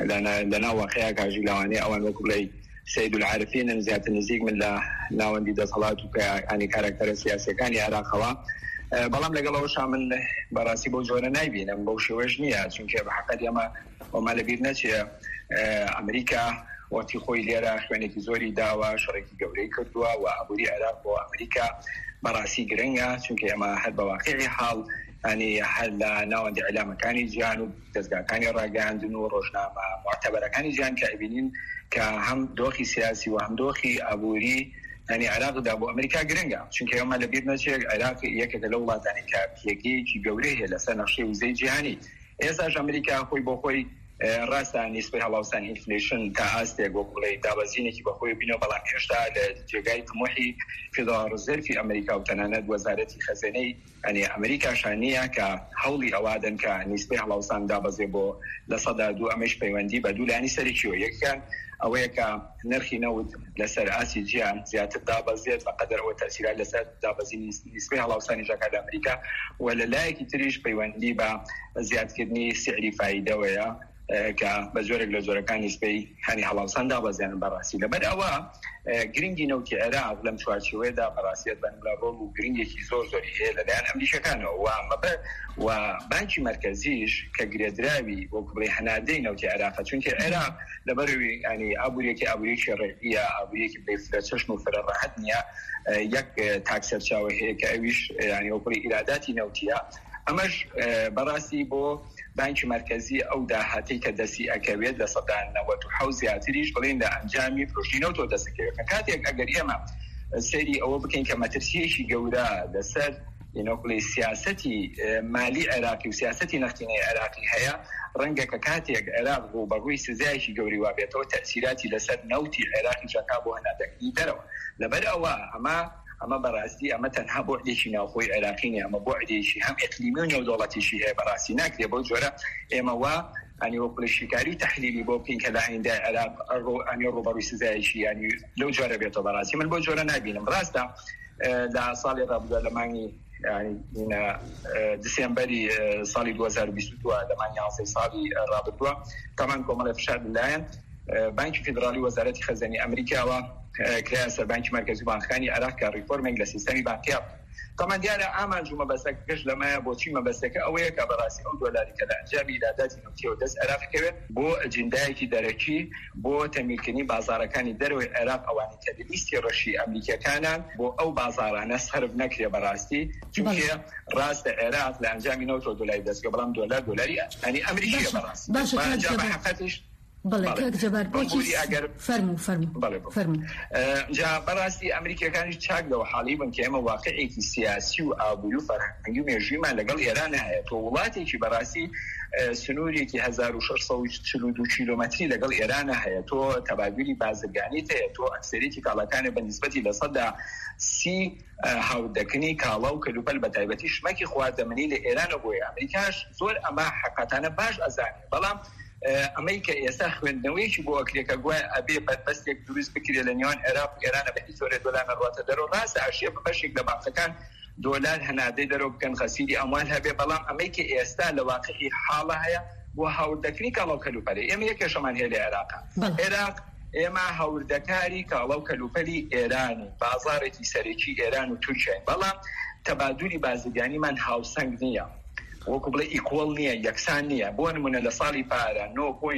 لەناو واقعیا کاژی لەوانەیە ئەوان وەکو بڵێ سید العارفین زیاتر نزیک من لە ناوەندی دەسەڵات و ئەنی کارکتەرە سیاسیەکانی عێراقەوە بەڵام لەگەڵەوەشا من بەڕاستی بۆ جۆرە نایبینم بەو شێوەش نییە چونکە بە حەقەت ئێمە ئەوما لەبیر نەچێ ئەمریکا وەتی خۆی لێرە خوێنێکی زۆری داوە شەڕێکی گەورەی کردووە و ئابووری عێراق بۆ ئەمریکا بەڕاستی گرنگە چونکە ئێمە هەر بە واقعی حاڵ ینی هەر لە ناوەندی عیلامەکانی جیهان و دەستگاکانی ڕاگەاندن و ڕۆژنامە معتەبەرەکانی جیهان کە ئەبینین کە هەم دۆخی سیاسی و هەم دۆخی ئابووری ینی عێراقدا بۆ ئەمریکا گرنگە چونکە ئێمە لەبیر نەچێت عێراق یەکێکە لە وڵاتانی کە پێگەیەکی گەورەی هەیە لەسەر نەخشەی وزەی جیهانی. ئێستاش ئەمریکا خۆی بۆ خۆی ڕاستە نیسبەی هەڵاوسانی ئینفلیشن تا ئاستێک بۆ بڵێ دابەزینێکی بەخۆی بینەوە بەڵام هێشتا لە جێگای طموحی فێدراڵ ڕزەرڤی ئەمریکا و تەنانەت وەزارەتی خەزانەی ئەنی ئەمریکاشان نییە کە هەوڵی ئەوادەن کە نیسبەی هەڵاوسان دابەزێ بۆ لە سەدا دوو ئەمەش پەیوەندی بە دوو لانی سەرێکیەوە یەکەن ئەوەیە کە نرخی نەوت لەسەر ئاسی جیهان زیاتر دابەزێت بە قەدەرەوە تەسیرات لەسەر دابەزینی نیسبەی هەڵاوسانی ژەکات لە ئەمریکا و لە لایەکی تریش پەیوەندی بە زیادکردنی سعری فایدەوەیە کە بە جۆرێک لە جۆرەکانی سپەی هەنی هەڵاوسان دابەزیانن بەڕاستی لەبەر ئەوە گرنگی نەوتی عێراق لەم چوارچێوەیەدا بەڕاستیەت بەنبلا ڕۆڵ و گرنگێکی زۆری هەیە لەلایەن ئەمریکەکانەوە و بانکی مرکزیش کە گرێدراوی وەکو بڵێ هەنادەی نەوتی عێراق چونکە عێراق لەبەروی ینی ئابووریەکی ڕێژیە ئابووریەکی بڵێ فرە چەشم و فرە ڕاحەت نییە یەک تاکسەرچاوە هەیە کە ئەویش ینی وەکو بڵێ ئیراداتی نەوتیە ئەمەش بەڕاستی بۆ بانکی مرکزی ئەو داهاتی کە دەستی ئەکەوێت لە سەدان 97 زیاتریش بڵێن لە ئەنجامی پرۆژینەوە دەسەکەوێت کاتێک ئەگەر ئێمە سەیری ئەوە بکەین کە مەترسیەکی گەورە لەسەر بڵێ سیاسەتی مالی عێراقی و سیاسەتی نەختینەی عێراقی هەیە ڕەنگە کە کاتێک عێراق بۆ بەڕووی سزایشی گەوری وابێتەوە تەسیراتی لەسەر نەوتی عێراقی جاکا بۆ هەنادەکردنی دەرەوە لەبەر ئەوە ئەمە بەڕاستی ئەمە تەنها بۆ عدێکی ناوخۆی عێراقینی ئەمە بۆ عدێکی هەم ئەقلیمی و نێودەوڵەتیشی هەیە بەڕاستی ناکرێت بۆ جۆرە ئێمە وا ئەنی وەکو شیکاری تەحلیلی بۆ بکەین کە لە ئایندای عێراق ئەنی ڕوبەڕووی سزایشی ینی لەو جۆرە بێتەوە بەڕاستی من بۆ جۆرە نابینم ڕاستە لە ساڵی ڕابردووە لە مانگی دسێمبەری ساڵی 2022 لە مانگی 11 ساڵی ڕابردووە تامان کۆمەڵە فشار لەلایەن بانکی فیدرالی وەزارەتی خەزانەی ئەمریکاوە کرایە سەر بانکی مرکزی بانکخانی عێراق کە ریفۆرمێک لە سیستەمی بانکیە تامان دیارە ئامانجوو مەبەستەکەش لەمایە بۆچی مەبەستەکە ئەوەیە کە بەڕاستی ئەو دۆلاری کە لە ئەنجامی ئیراداتی نەوتیەوە دەست عێراقەکەوێت بۆ ئەجندایەکی دەرەکی بۆ تەمینکردنی بازاڕەکانی دەرەوەی عێراق ئەوانی کە لیستی ڕەشی ئەمریکیەکانان بۆ ئو بازارانە سەرف نەکرێ بەڕاستی چونکە ڕاستە عێراق لە ئەنجامی نەوتەوە دۆلاری دەستکە بەڵام دۆلاری ئەنی ئەمریکیە بەڕاستی بەڵێ کاک جەبار بۆچی فەرموو جا بەڕاستی ئەمریکەکانیش چاک لەوە حاڵی بن کە ئێمە واقعێکی سیاسی و ئابووری و فەرهەنگی و مێژوویمان لەگەڵ ئێران هەیە تۆ وڵاتێکی بەڕاستی سنوورێکی 1642 کیلۆمەتری لەگەڵ ئێران هەیە تۆ تەبادلی بازرگانیت هەیە تۆ ئەکسەریەتی کاڵەکانی بە نسبەتی لە 30 هاودەکنی کاڵا و کەلوپەل بە تایبەتی شمەکی خواردەمەنی لە ئێرانە بۆی ئەمریکاش زۆر ئەمە حقیقەتانە باش ئەزانێ بەڵام ئەمەی کە ئێستا خوێندنەوەیەکی بۆ ئەکرێکە گوای ئەبێ بەدبەستێک دروست بکرێ لە نێوان عێراق و ئێرانە بە هیچ جۆرێ دۆلار نەڕواتە دەرەوە ڕاستە ئاشیە بەشێک لە بانکەکان دۆلار هەنادەی دەرەوە بکەن خەسیری ئەموال هەبێ بەڵام ئەمەی کە ئێستا لە واقعی حاڵە هەیە بۆ هاوردەکردنی کاڵا و کەلوپەلی ئێمە یەکێشەمان هەیە لە عێراقا عێراق ئێمە هاوردەکاری کاڵا و کەلوپەلی ئێرانی بازارێکی سەرەکی ئێران و تورکیای بەڵام تەبادلی بازرگانیمان هاوسەنگ نییە وەکو بڵێ ئیکۆڵ نییە یەکسان نییە بۆ نمونە لە ساڵی پارە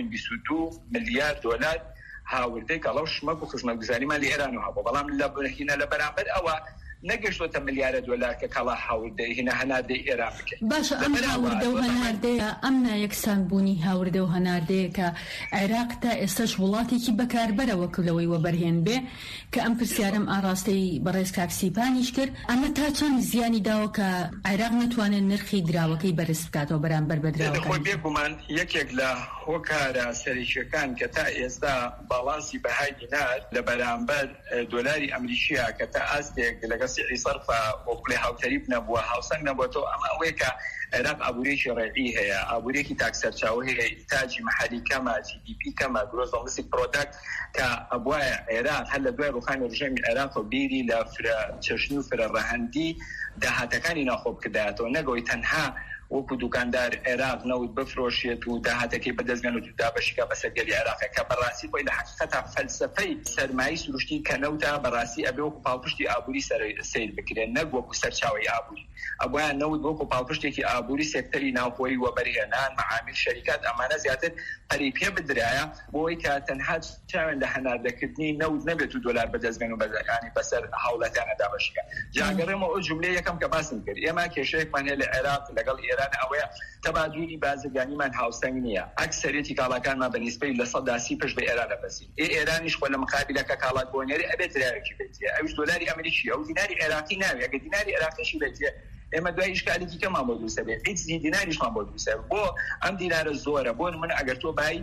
9.22 ملیارد دۆلار هاوردەی کاڵا و شمەک و خزمەتگوزاریمان لە ئێران هەبوو بەڵام لە بەرامبەر ئەوە نەگەشتۆتە ملیارە دۆلار کە کاڵا هاوردەی هینە هەناردەی ئێران بکەین. باشە ئەم هاوردە و هەناردەیە ئەم نایەکسانبوونی هاوردە و هەناردەیە کە عێراق تا ئێستاش وڵاتێکی بەکاربەرەوە کردەوەی وەبەرهێن بێ کە ئەم پرسیارم ئاڕاستەی بەڕێز کاکسیپانیش کرد ئەمە تا چەند زیانی داوە کە عێراق نەتوانێت نرخی دراوەکەی بەرز بکاتەوە بەرامبەر بە دراوەکان. خۆی بێگومان یەکێک لە هۆکارە سەرەکیەکان کە تا ئێستا باڵانسی بەهای دینار لە بەرامبەر دۆلاری ئەمریکیە کە تا ئاستێک لەگەڵ سعی سەرفە وەکوڵێ هاوتەریب نەبووە هاوسەنگ نەبووەوە ئەمە ئەوەیە کە عێراق ئابوورێکی ڕێعی هەیە ئابوورێکی تاکسەرچاوە هەیە ئینتاجی مەحەلی کەمە GDP کەمە گرۆز دۆمێستیک پرۆدەکت کە ئەبوایە عێراق هەر لە دوای ڕوخانی ڕژێمی عێراق و بیری لە چەشنی و فرە ڕەهەندی داهاتەکانی ناخۆ بکردایەتەوە نەگەوەی تەنها وەکو دوکاندار عێراق نەوت بفرۆشێت و داهاتەکەی بەدەستگەن و دابەشیکە بەسەرگەلی عێراقە کە بەڕاستی خۆی لە حقیقەتا فەلسەفەی سەرمایی سروشتی کەنەوتە بەڕاستی ئەبێ وەکو پاڵپشتی ئابووری سیر بکرێن نەک وەکو سەرچاوی ئابووری ئەبوایە نەوت وەکو پاڵپشتێکی ئابووری سێکتەری ناوخۆیی وەبەرهێنان معامل شەریکات ئەمانە زیاتر پەری پێ بدرایە بۆی کە تەنها چاوێن لە هەناردەکردنی نەوت نەبێت و دۆلار بەدەستگەن و بەزەکانی بەسەر هاوڵەتیانە دابەشیکە جاگەڕێمەوە ئەو جوملەیە یەکەم کە باسم کرد ئێمە کێشەیەکمان هەیە لە عێراق لەگەڵ ئێران ئەوەیە تەبادلی بازرگانیمان هاوسەنگ نییە ئەکسەرێتی کاڵاکانمان بە نیسبەی لە 130 پشت بە ئێران دەبەزین ئێرانیش خۆ لە مقابلەکە کاڵاک بۆنیێری ئەبێت دراوێکی بێتیە ئەوش دۆلاری ئەمریکی ئەو دیناری عێراقی ناوێ ئەگە دیناری عێراقیشی بێتیە ئێمە دوای ئیشکالێکی کەمان بۆ دروستە بێت هیچ دیناریشمان بۆ دروستە بۆ ئەم دینارە زۆرە بۆ نمونە ئەگەر تۆ بای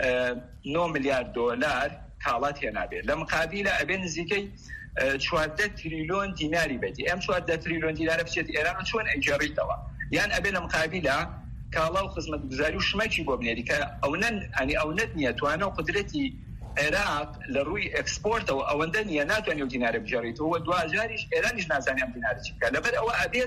9 میلیارد دۆلار کاڵات هێنابێت لە مقابلە ئەبێ نزیکەی 14 تریلیۆن دیناری بێتی ئەم 14 تریلیۆن دینارە بچێت ئێران و چۆن ئەیجێڕیتەوە یان ئەبێ لە مقابلە کاڵا و خزمەتگوزاری و شمەکی بۆ بنێری کە ئەو نەت نییە توانە و قدرەتی عێراق لە ڕووی ئەکسپۆرتەوە ئەوەندە نییە ناتوانێت و دینارە بجێڕیتەوە دوجاریش ئێرانیش نازانێ ئەم دینارە چی بکات لەبەر ئەوە ئەبێت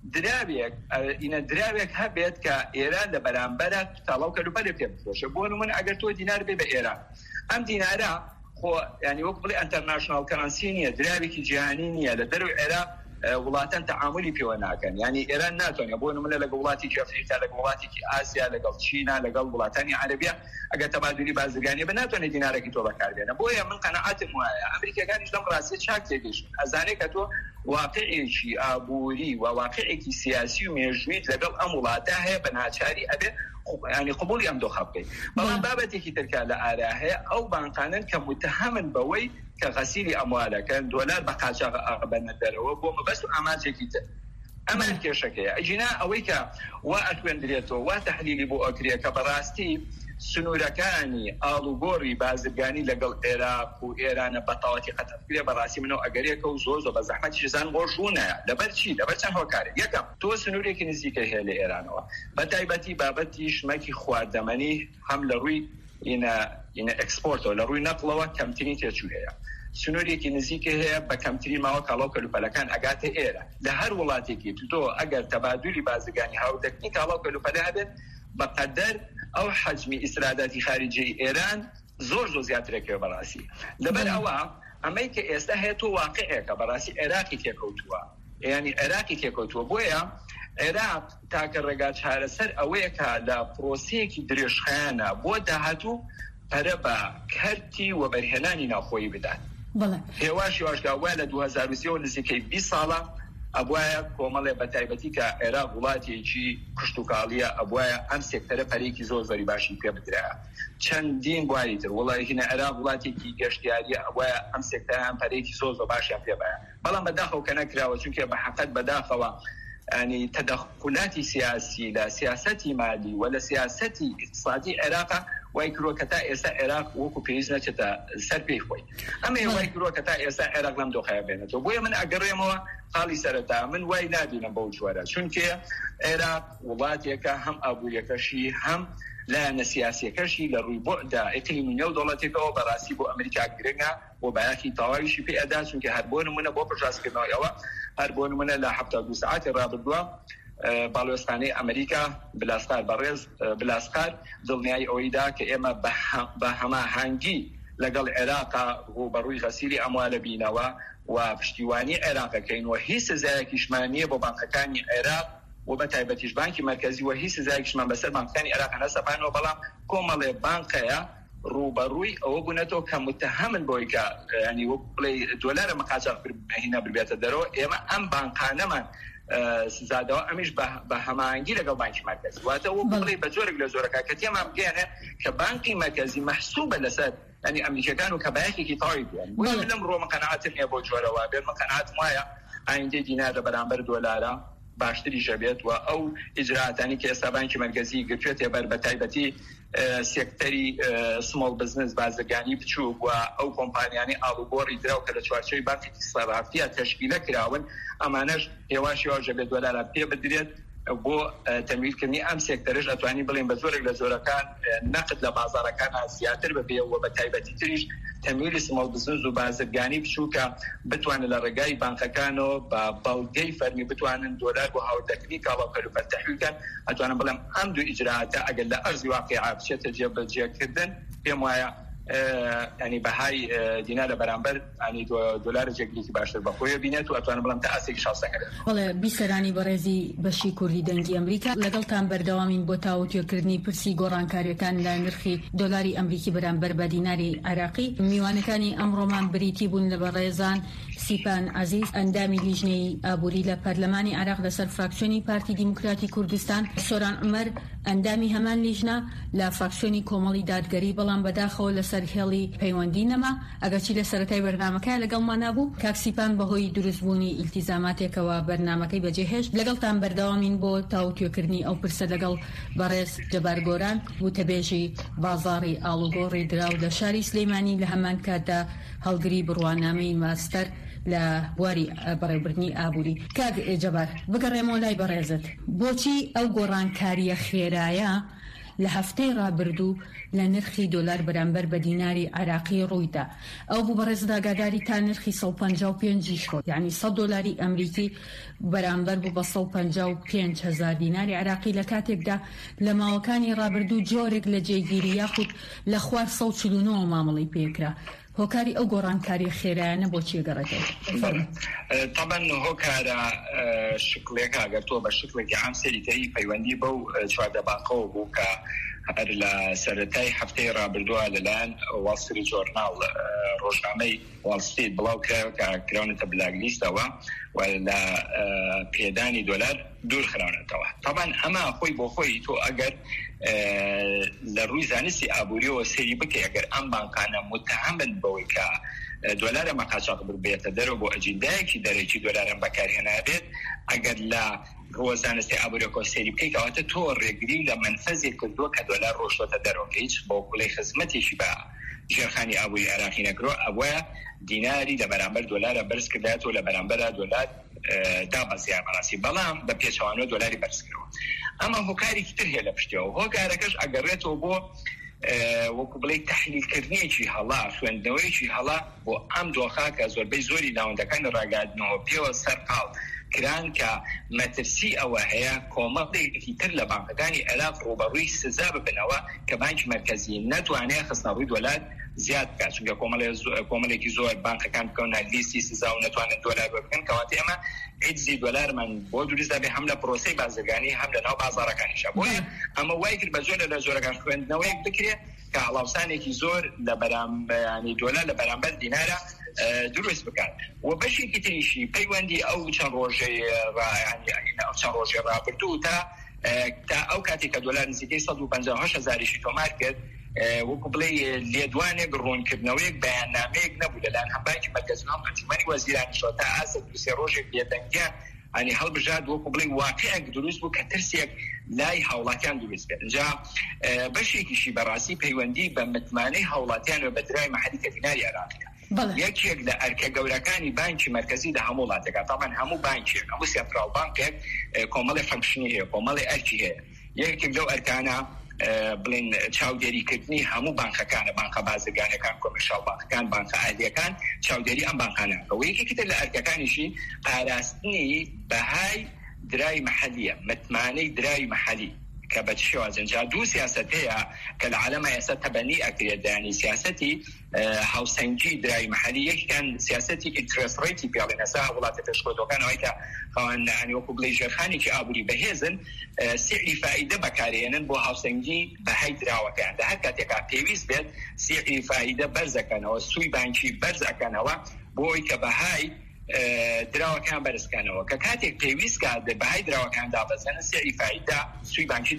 دراوێک هەبێت کە ئێران لە بەرامبەرە کاڵا و کەلوپەلێ پێ بفرۆشێ بۆ نمونە ئەگەر تۆ دینار بێ بە ئێران ئەم دینارە خۆ ینی وەک بڵێ ئەنتەرناشنال کەرەنسی نییە دراوێکی جیهانی نییە لە دەروی عێراق وڵاتان تەعاملی پێوە ناکەن ینی ئێران ناتوانێت بۆ نمونە لەگەڵ وڵاتێکی ئەفریقا لەگەڵ وڵاتێکی ئاسیا لەگەڵ چینا لەگەڵ وڵاتانی عەرەبیە ئەگەر تەبادلی بازرگانی بە ناتوانێت دینارێکی تۆ بەکاربێنە بۆیە من قەنەعەتم وایە ئەمریکەکانیش لەم ڕاستی چاک تێگەیشتن ئەزانێت کە تۆ واقعێکی ئابووری و واقعێکی سیاسی و مێژوویت لەگەڵ ئەم وڵاتە هەیە بە ناچاری ئەبێ ینی قبولی ئەم دۆخە بکەیت بەڵام بابەتێکی ترکا لە ئارا هەیە ئەو بانقانن کە متهمن بەوەی کە غەسیلی ئەموالەکەن دۆلار بە قاچاق ئەبەنە دەرەوە بۆ مەبەست و ئامانجێکی تر ئەمان کێشەکەیە ئەجینا ئەوەی کە وا ئەتوێندرێتەوە وا تەحلیلی بۆ ئەکرێ کە بەڕاستی سنوورەکانی ئاڵوگۆڕی بازرگانی لەگەڵ عێراق و ئێرانە بەتاوەتی قەتەفکرێ بەڕاستی منەوە ئەگەرێکە و زۆر بە زەحمەتی زان بۆ ژوونەیە لەبەر چی لەبەر چەند هۆکارێک یەکەم تۆ سنوورێکی نزیکە هەیە لە ئێرانەوە بە تایبەتی بابەتی شمەکی خواردەمەنی هەم لە ڕووی ئینە ئەکسپۆرتەوە لە ڕووی نەقڵەوە کەمترین تێچوو هەیە سنوورێکی نزیکە هەیە بە کەمترین ماوە کاڵا و کەلوپەلەکان ئەگاتە ئێرە لە هەر وڵاتێکی تۆ ئەگەر تەبادلی بازرگانی هاودەکنی کاڵا و کەلوپەلە هەبێت بەقەدەر ئەو حەجمی ئیسراداتی خارجی ئێران زۆر زیاترێکەوە بەڕاستی لەبەر ئەوە ئەمەی کە ئێستا هەیە تۆ واقعێکە بەڕاستی عێراقی تێکەوتووە ینی عێراقی تێکەوتووە بۆیە عێراق تاکە ڕێگا چارەسەر ئەوەیە کە لە پرۆسەیەکی درێژخایانە بۆ داهاتوو پەرە بە کەرتی وەبەرهێنانی ناوخۆیی بدات هێواشی واشگاوە لە 2023 نزیکەی 20 ساڵە ئەبوایە کۆمەڵێ بەتایبەتی کە عێراق وڵاتێکی کشتتوکاڵیە ئەبوایە ئەم سێکتەرە پەرێکی زۆری باشی پێ بدرایە چەندین بواری تر وڵاتێکی عێراق وڵاتێکی گەشتیاریە ئەوایە ئەم سێکتەران پەرێکی زۆر باشیان پێبایە بەڵام بەداخەوە کە نەکراوە چونکە بە حەقەت بەداخەوە يعني تدخلات سياسي لا سياسة مالي ولا سياسة اقتصادي عراق ويكرو كتا إسا عراق وكو بيزنا كتا سربي خوي أما ويكرو كتا إسا عراق لم دخل بينته بويا من أقرموا قالي سرتا من وين نادي نبوج ورا شنكي عراق وباتيك هم أبويك شي هم لا نسياسي كشي لروي بعدا إقليمي دولتك أو براسي بو أمريكا أجرنا وباقي طوائشي في أداة شنكي هربون من بو برجاس كنا يوا هربون من لا حتى 2 ساعات الرابط دوا بالوستاني أمريكا بلاسقار برز بلاسقار ضمني أويدا كإما بهما هانجي لقل عراق هو بروي غسيل أموال بينوا وبشتواني عراق كين وهي سزايا كشمانية ببنكاني عراق وبتايبتيش بانكي مركزي وهي سزايا كشمان بس بنكاني عراق نسبان وبلا كومالي بانكيا روبروي او بنتو كمتهم بويكا يعني وبلي دولار مقاصد هنا بالبيت الدرو اما ام بانقانما زادوا امش بهمانجي لقى بنك مركزي واتو بلي بزورك لزورك كتيما بقينا كبنك مركزي محسوبه لسد يعني امريكا كانوا كباكي كي طايب يعني ولم رو مقنعات ابو جوره وبين مقنعات مايا عندي دينار برابر دولار باشتري جبهت او اجراءات يعني كاسا بنك مركزي قلت بر بتايبتي سيكتري سمول بزنس بازرگانی بچوک و او کمپانیانی آلوبور ایدراو که لچوارچوی بانکی تصرفاتیه تشکیل کراون امانش یواشی و جبه دولار پی بدرید بو تمویل کنی ام سیکترش اتوانی بلین بزورگ لزورکان نقد لبازارکان زیاتر ببیه و بتایبتی تریش تمویل سمول بزنس و بازرگانی بچوکا بتوان لرگای بانکانو با بالگی فرمی بتوانن دولار و هاو تکنیک او کلو فتحوی کن اتوان بلین ام دو اجراعات اگل لارض واقعا بشت جبل جا کردن بموایا يعني بهاي دينار برامبر يعني دولار جگلیکی باشتر بخوی بینێت و اتوان بلام تأثیرش شخصا کرد. ولی بیسرانی برزی بشی کوردی دنگی ئەمریکا لەگەڵتان بەردەوامین بۆ تاوتوێکردنی پرسی گۆڕانکاریەکان لە نرخی دۆلاری ئەمریکی بەرامبەر بە دیناری عراقی میوانەکانی ئەمڕۆمان بریتی بوون لە بەڕێزان سیپان عزیز ئەندامی لیژنەی ئابووری لە پەرلەمانی عراق لەسەر فراکسیۆنی پارتی دیموکراتی کوردستان سۆران عومەر ئەندامی هەمان لیژنە لە فراکسیۆنی کۆمەڵی دادگەری بەڵام بەداخەوە لەسەر هێڵی پەیوەندی نەما ئەگەرچی لە سەرەتای بەرنامەکە لەگەڵمان نەبوو کاکسیپان بەهۆی دروستبوونی ئیلتیزاماتێکەوە بەرنامەکەی بەجێهێشت لەگەڵتان بەردەوامین بۆ تاوتوێکردنی ئەو پرسە لەگەڵ بەڕێز جەبار گۆران وتەبێژی بازاڕی ئاڵوگۆڕی دراو لە شاری سلەیمانی لە هەمان کاتدا هەڵگری بڕوانامەی ماستەر لە بواری بەڕێوەبردنی ئابووری کاک جەبار بگەڕێمەوە لای بەڕێزت بۆچی ئەو گۆڕانکاریە خێرایە لە هەفتەی ڕابردوو لە نرخی دۆلار بەرامبەر بە دیناری عراقی ڕوویدا ئەو بوو بەڕێز داگاداری تا نرخی 155 شۆ یعنی 100 دۆلاری ئەمریکی بەرامبەر بوو بە 155,000 دیناری عراقی لە کاتێکدا لە ماوەکانی ڕابردوو جۆرێک لە جێگیری یاخود لە خوار 149 مامەڵی پێکرا هۆکاری ئەو گۆڕانکاری خێرایانە بۆ چی گەڕێتەوە؟ طبعا هۆکارە شکلێکە ئەگەر تۆ بە شکلێکی عام سەریتەی پەیوەندی بەو چواردەباقەوە بوو کە هەر لە سەرەتای هەفتەی ڕابردووە لەلایەن وال ستریت جۆرناڵ ڕۆژنامەی وال ستریت بڵاو کراوە کە کراونەتە بلاکلیستەوە و لە پێدانی دۆلار دوور خراونەتەوە طبعا ئەمە خۆی بۆ خۆی تۆ ئەگەر لە ڕووی زانستی ئابووریەوە سەیری بکەی ئەگەر ئەم بانکانە متهمن بەوەی کە دۆلارە مەقاچاق بێتە دەرەوە بۆ ئەجندایەکی دەرەکی دۆلارن بەکارهێنابێت ئەگەر لە ڕۆزانستی ئابووریەکە سەیری بکەی کەواتە تۆ ڕێگری لە منفەزێک کردووە کە دۆلار ڕۆشتۆتە دەرەوە کە هیچ بۆ گوڵەی خزمەتێکی بە ژێرخانی ئابووری عراقی نەکرۆ ئەوەیە دیناری لە بەرامبەر دۆلارە بەرز کردایەتەوە لە بەرامبەرە دۆلار دابەزیان بەڕاستی بەڵام بە پێچەوانەوە دۆلاری بەرز کردەوە ئەمە هۆکارێکی تر هەیە لە پشتیەوە هۆکارەکەش ئەگەڕێتەوە بۆ وەکو بڵێ تەحلیلکردنیەکی هەڵا خوێندنەوەیەکی هەڵا بۆ ئەم دۆخە کە زۆربەی زۆری ناوەندەکانی ڕاگەاندنەوە پێوە سەرقاڵ کران کە مەترسی ئەوە هەیە کۆمەڵێکی تر لە بانکەکانی عێراق ڕوبەڕووی سزا ببنەوە کە بانکی مرکزی نەتوانێت خستنەڕووی دۆلار زیاد بکات چونکە کۆمەڵێکی زۆر بانکەکان بکەونە لیستی سزا و نەتوانێت دۆلار بکەن کەواتە ئێمە عیدزی دۆلارمان بۆ دروست دەبێت هەم لە پرۆسەی بازرگانی هەم لە ناو بازاڕەکانیشە بۆیە ئەمە وای کرد بە زۆر لە زۆرەکان خوێندنەوەیەک بکرێت کە هەڵاوسانێکی زۆر لە بەرامبەر دۆلار لە بەرامبەر دینارە دروست بکات و بەشێکی تریشی پەیوەندی ئەو چەند ڕۆژێ ڕابردوو تا ئەو کاتێک کە دۆلار نزیکەی 158,000 تۆمار کرد وەکو بڵێ لێدوانێ ڕوونکردنەوەیەک بەیاننامەیەک نەبوو لەلایەن هەم بانکی مرکزی هەم ئەنجومەنی وەزیرانیشەوە تا ئاسە دووسێ ڕۆژێک بێدەنگیان ئەنی هەڵبژات وەکو بڵێ واقعێک دروست بوو کە ترسێک لای هاوڵاتیان دروست کرد. اینجا بەشێکیشی بەڕاستی پەیوەندی بە متمانەی هاوڵاتیان و بە درای مەحەلی کە دیناری عێراقیە یەکێک لە ئەرکە گەورەکانی بانکی مرکزی لە هەموو وڵاتێکە تامان هەموو بانکێک هەموو سێنترال بانکێک کۆمەڵی فەنکشنی هەیە کۆمەڵی ئەرکی هەیە یەکێک لەو ئەرکانە بڵین چاودێریکردنی هەموو بانکەکانە بانکە بازرگانەکان کۆمەرشال بانکەکان بانکە ئالیەکان چاودێری ئەم بانکانە ئەو یەکێکی تر لە ئەرکەکانیشی پاراستنی بەهای درای مەحەلیە متمانەی درای مەحەلی کە بە شێوازن جا دوو سیاست هەیە کە لە عالەمە ئێستا تەبەنی ئەکرێت دانی سیاسەتی هاوسەنگی درای مەحەلی یەکیان سیاسەتی ئینترست ڕێتی پێڵێن ئێستا وڵاتە پێشکەوتوەکانەوەی کە خاوەنانی وەکو بڵێ ژێرخانێکی ئابووری بەهێزن سعری فائیدە بەکارهێنن بۆ هاوسەنگی بەهای دراوەکان دا هەر کاتێکا پێویست بێت سعری فائیدە بەرزەکەنەوە سووی بانکی بەرزەکەنەوە بۆی کە بەهای دراوەکان بەرزکەنەوە کە کاتێک پێویست کات بەهای دراوەکان دابەزێنن سعری فائیدە سووی بانکی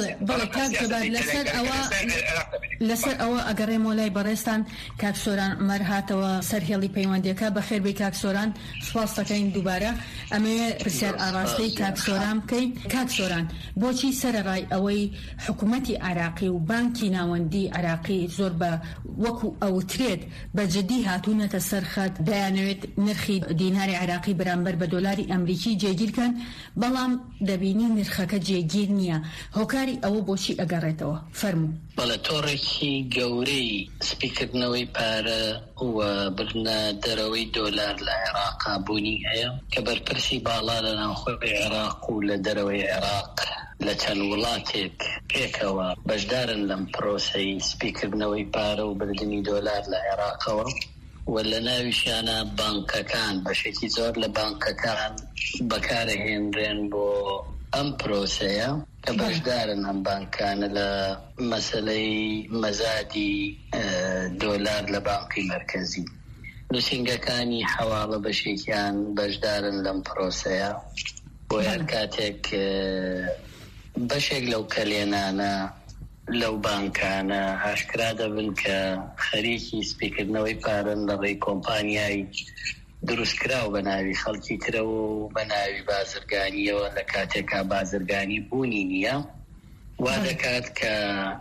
لەسەر ئەوە ئەگەڕێ مۆلای بەڕێستان کاکسۆران ئەمەر هاتەوە سەرهێڵی پەیوەندیەکە بەخێربێ کاکسۆران سوپاس دەکەین دووبارە ئەمەوێ پرسیار ئاڕاستەی کاکسۆران بکەین. کاکسۆران بۆچی سەرەڕای ئەوەی حکوومەتی عێراقی و بانکی ناوەندی عێراقی زۆر بە وەکو ئەوترێت بەجددی هاتوونەتە سەرخەت دەیانەوێت نرخی دیناری عێراقی بەرامبەر بە دۆلاری ئەمریکی جێگیرکەن بەڵام دەبینی نرخەکە جێگیر نییە هۆکاری ئەوە بۆچی ئەگەڕێتەوە فەرموو. بەڵێ تۆڕێکی گەورەی سپیکردنەوەی پارە و برنە دەرەوەی دۆلار لە عێراقا بوونی هەیە کە بەرپرسی باڵا لە ناوخۆی عێراق و لە دەرەوەی عێراق لە چەند وڵاتێک پێکەوە بەشدارن لەم پرۆسەی سپیکردنەوەی پارە و بردننی دۆلار لە عێراقەوە و لە ناویشیانە بانکەکان بەشێکی زۆر لە بانکەکان بەکارهێنرێن بۆ ئەم پرۆسەیە کە بەشدارن ئەم بانکانە لە مەسەلەی مەزادی دۆلار لە بانکی مرکزی نووسنگەکانی حەواڵە بەشێکیان بەشدارن لەم پرۆسەیە بۆ هەر کاتێک بەشێک لەو کەلێنانە لەو بانکانە ئاشکرا دەبن کە خەریکی سپیکردنەوەی پارن لە ڕێی کۆمپانیای دروستکراو بە ناوی خەڵکی ترە و بە ناوی بازرگانیەوە لە کاتێکا بازرگانی بوونی نییە وا دەکات کە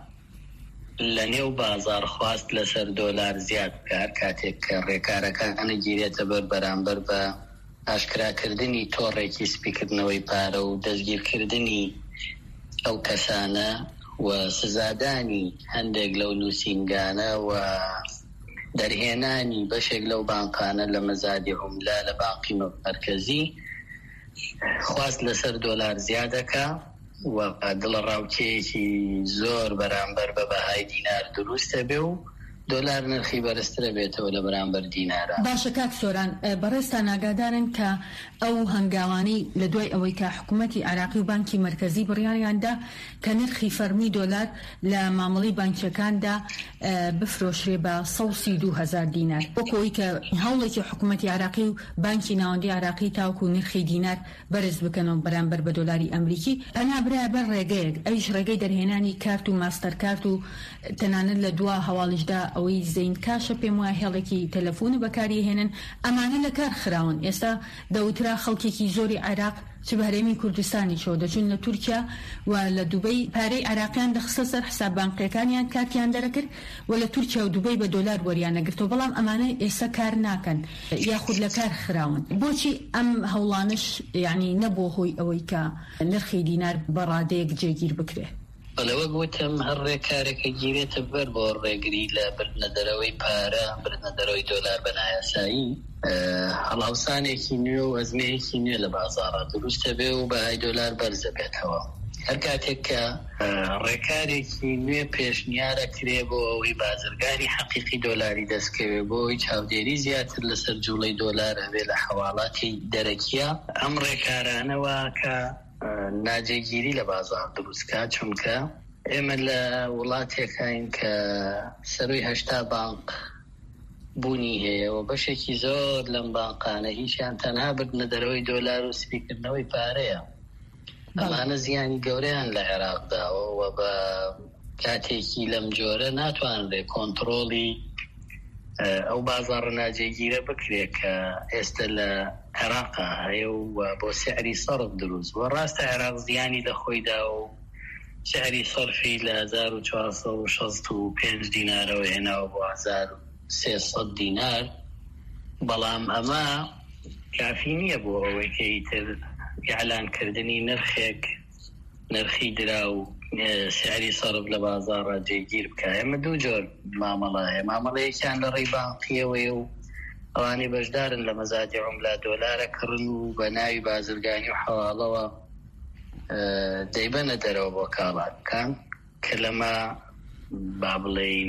لە نێو بازار خواست لەسەر دۆلار زیاد بکار کاتێک کە ڕێکارەکانە گیرێتە بەرامبەر بە ئاشکراکردنی تۆڕێکی سپیکردنەوەی پارە و دەستگیرکردنی ئەو کەسانە و سزادانی هەندێک لەو نووسینگانە و دەرهێنانی بەشێک لەو بانکانە لە مەزادی عوملا لە بانکی مرکزی خواست لەسەر دۆلار زیادەکە و دڵ ڕاوکێکی زۆر بەرامبەر بە بەهای دینار دروستە بێ و دۆلار نرخی بەرزترە بێتەوە لە بەرامبەر دینارە. باشە کاکسۆران بەڕێستان ئاگادارن کە ئەو هەنگاوانەی لە دوای ئەوەی کە حکوومەتی عێراقی و بانکی مرکزی بڕیاریاندا کە نرخی فەرمی دۆلار لە مامەڵی بانکیەکاندا بفرۆشرێ بە 132,000 دینار وەکەوەی کە هەوڵێکی حکوومەتی عێراقی و بانکی ناوەندی عێراقی تاوکو نرخی دینار بەرز بکەنەوە بەرامبەر بە دۆلاری ئەمریکی پەنابرایە بەر ڕێگەیەک ئەویش ڕێگەی دەرهێنانی کارت و ماستەر کارت و تەنانەت لە دوا هەواڵشدا ئەوەی زەین کاشە پێم وایە هێڵێکی تەلەفۆن بەکاری هێنن ئەمانە لە کار خراون ئێستا دەوترا خەڵکێکی زۆری عێراق چ بەهرێمی کوردستانی شەوە دەچون لە تورکیا و لە دوبەی پارەی عێراقیان دەخستە سەر حساب بانقیەکانیان کارتیان دەرەکرد و لە تورکیا و دوبەی بە دۆلار وەریانەگرتەوە بەڵام ئەمانە ئێستا کار ناکەن یاخود لە کار خراون بۆچی ئەم هەوڵانش یعنی نەبوو هۆی ئەوەی کە نرخی دینار بەڕادەیەک جێگیر بکرێ. بەلەوە گوتم هەر ڕێکارێکە گیرێتە بەر بۆ ڕێگری لە بردنەدەرەوەی پارە بردنەدەرەوەی دۆلار بە نایاسایی هەڵاوسانێکی نوێ و ئەزمەیەکی نوێ لە بازاڕە دروستە بێ و بەهای دۆلار بەرزە بێتەوە هەر کاتێک کە ڕێکارێکی نوێ پێشنیارە کرێ بۆ ئەوەی بازرگانی حەقیقی دۆلاری دەستکەوێ بۆ ئەوەی چاودێری زیاتر لەسەر جوڵەی دۆلار هەبێ لە حەواڵاتی دەرەکیە ئەم ڕێکارانەوە کە ناجێگیری لە بازار دروستکە چونکە ئێمە لە وڵاتێکین کە سەروی 80 بانک بوونی هەیە و بەشێکی زۆر لەم بانقانە هیچیان تەنها بردنە دەرەوەی دۆلار و سپیکردنەوەی پارەیە. ئەمانە زیانی گەورەیان لە عێراقداوە و بە کاتێکی لەم جۆرە ناتوانرێت کۆنتڕۆڵی ئەو بازاڕە ناجێگیرە بکرێت کە ئێستا لە عێراقا هەیە و بۆ سعری سەرف دروست وە ڕاستە عێراق زیانی لە خۆیدا و سعری سەرفی لە 1465 دینارەوە هێناوە بۆ 1300 دینار، بەڵام ئەمە کافی نییە بۆ ئەوەی کە ئیتر ئیعلانکردنی نرخی درا و سعری سەرف لە بازاڕە جێگیر بکە. ئێمە دوو جۆر مامەڵە هەیە، مامەڵەیەکیان لە ڕێی بانقیەوەیە و ئەوانەی بەشدارن لە مەزاجی عوملا دۆلارە کڕن و بە ناوی بازرگانی و حەواڵەوە دەیبەنە دەرەوە بۆ کاڵاکان کە لەمە با بڵێین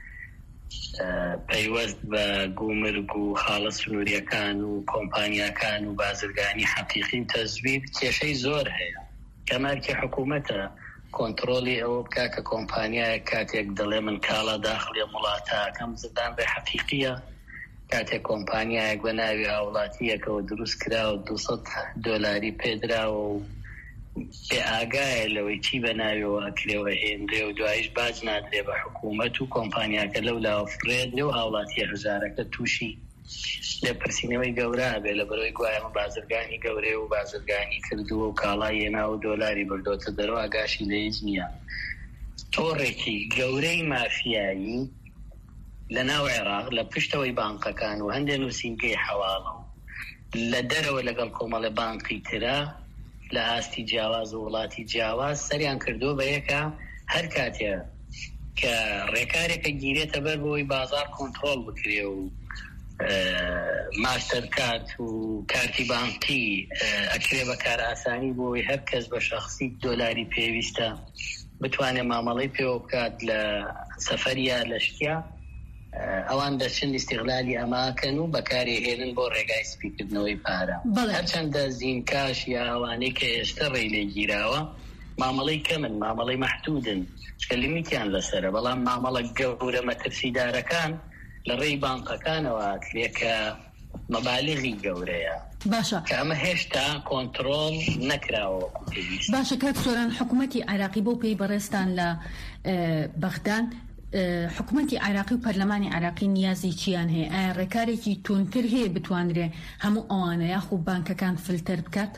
پەیوەست بە گومرگ و خاڵە سنووریەکان و کۆمپانیاکان و بازرگانی حەقیقی و تەزویر کێشەی زۆر هەیە. کەمارکی حکوومەتە کۆنتڕۆلی ئەوە بکا کە کۆمپانیایە کاتێک دەڵێ من کاڵە داخلی وڵاتەکەم زدان بە حەقیقیە، کاتێک کۆمپانیایەک بە ناوی هاوڵاتیەکەوە دروست کرا و 200 دۆلاری پێدراوە و بێ ئاگایە لەوەی چی بە ناویەوە ئەکرێوە هێندرێ و دوایش باج نادرێ بە حکوومەت و کۆمپانیاکە لەو لاوەفرێت لێو هاوڵاتیە هەژارەکە تووشی لێپرسینەوەی گەورە بێ لە بەرەوەی گوایەمە بازرگانی گەورێ و بازرگانی کردووە و کاڵای هێنا و دۆلاری بردۆتە دەرەوە ئاگاشی لە هیچ نییە. تۆڕێکی گەورەی مافیایی لە ناو عێراق لە پشتەوەی بانقەکان و هەندێک نووسینگەی حەواڵە و لە دەرەوە لەگەڵ کۆمەڵە بانقی ترە لە ئاستی جیاواز و وڵاتی جیاواز سەریان کردو بە یەکە هەر کاتێ کە ڕێکارێکە گیرێتە بەر بۆی بازار کۆنتڕۆڵ بکرێ و ماستەر کارت و کارتی بانکی ئەکرێ بە کار ئاسانی بۆی هەر کەس بە شەخصی دۆلاری پێویستە بتوانێت مامەڵەی پێوە بکات لە سەفەریە لە شتیا، ئەوان دەچن استیغلالی ئەماکەن و بەکاری هێنن بۆ ڕێگای سپیکردنەوەی پارە. هەرچەندە زیینکاش یا ئەوانەی کە ئێستا ڕێی لێگیراوە مامەڵەی کەمن، مامەڵەی مەحدودن، چکە لیمیتیان لەسەرە، بەڵام مامەڵە گەورە مەترسیدارەکان لە ڕێی بانقەکانەوە کە مەبالغی گەورەیە. باشە کە ئەمە هێشتا کۆنتڕۆڵ نەکراوە. باشە کات سۆران حکوومەتی عێراقی بۆ پێی بەڕێستان لە بەغدان حکوومەتی عێراقی و پەرلەمانی عێراقی نیازی چیان هەیە؟ ئایا ڕێکارێکی تونتر هەیە بتوانرێ هەموو ئەوانە یاخوو بانکەکان فلتەر بکات؟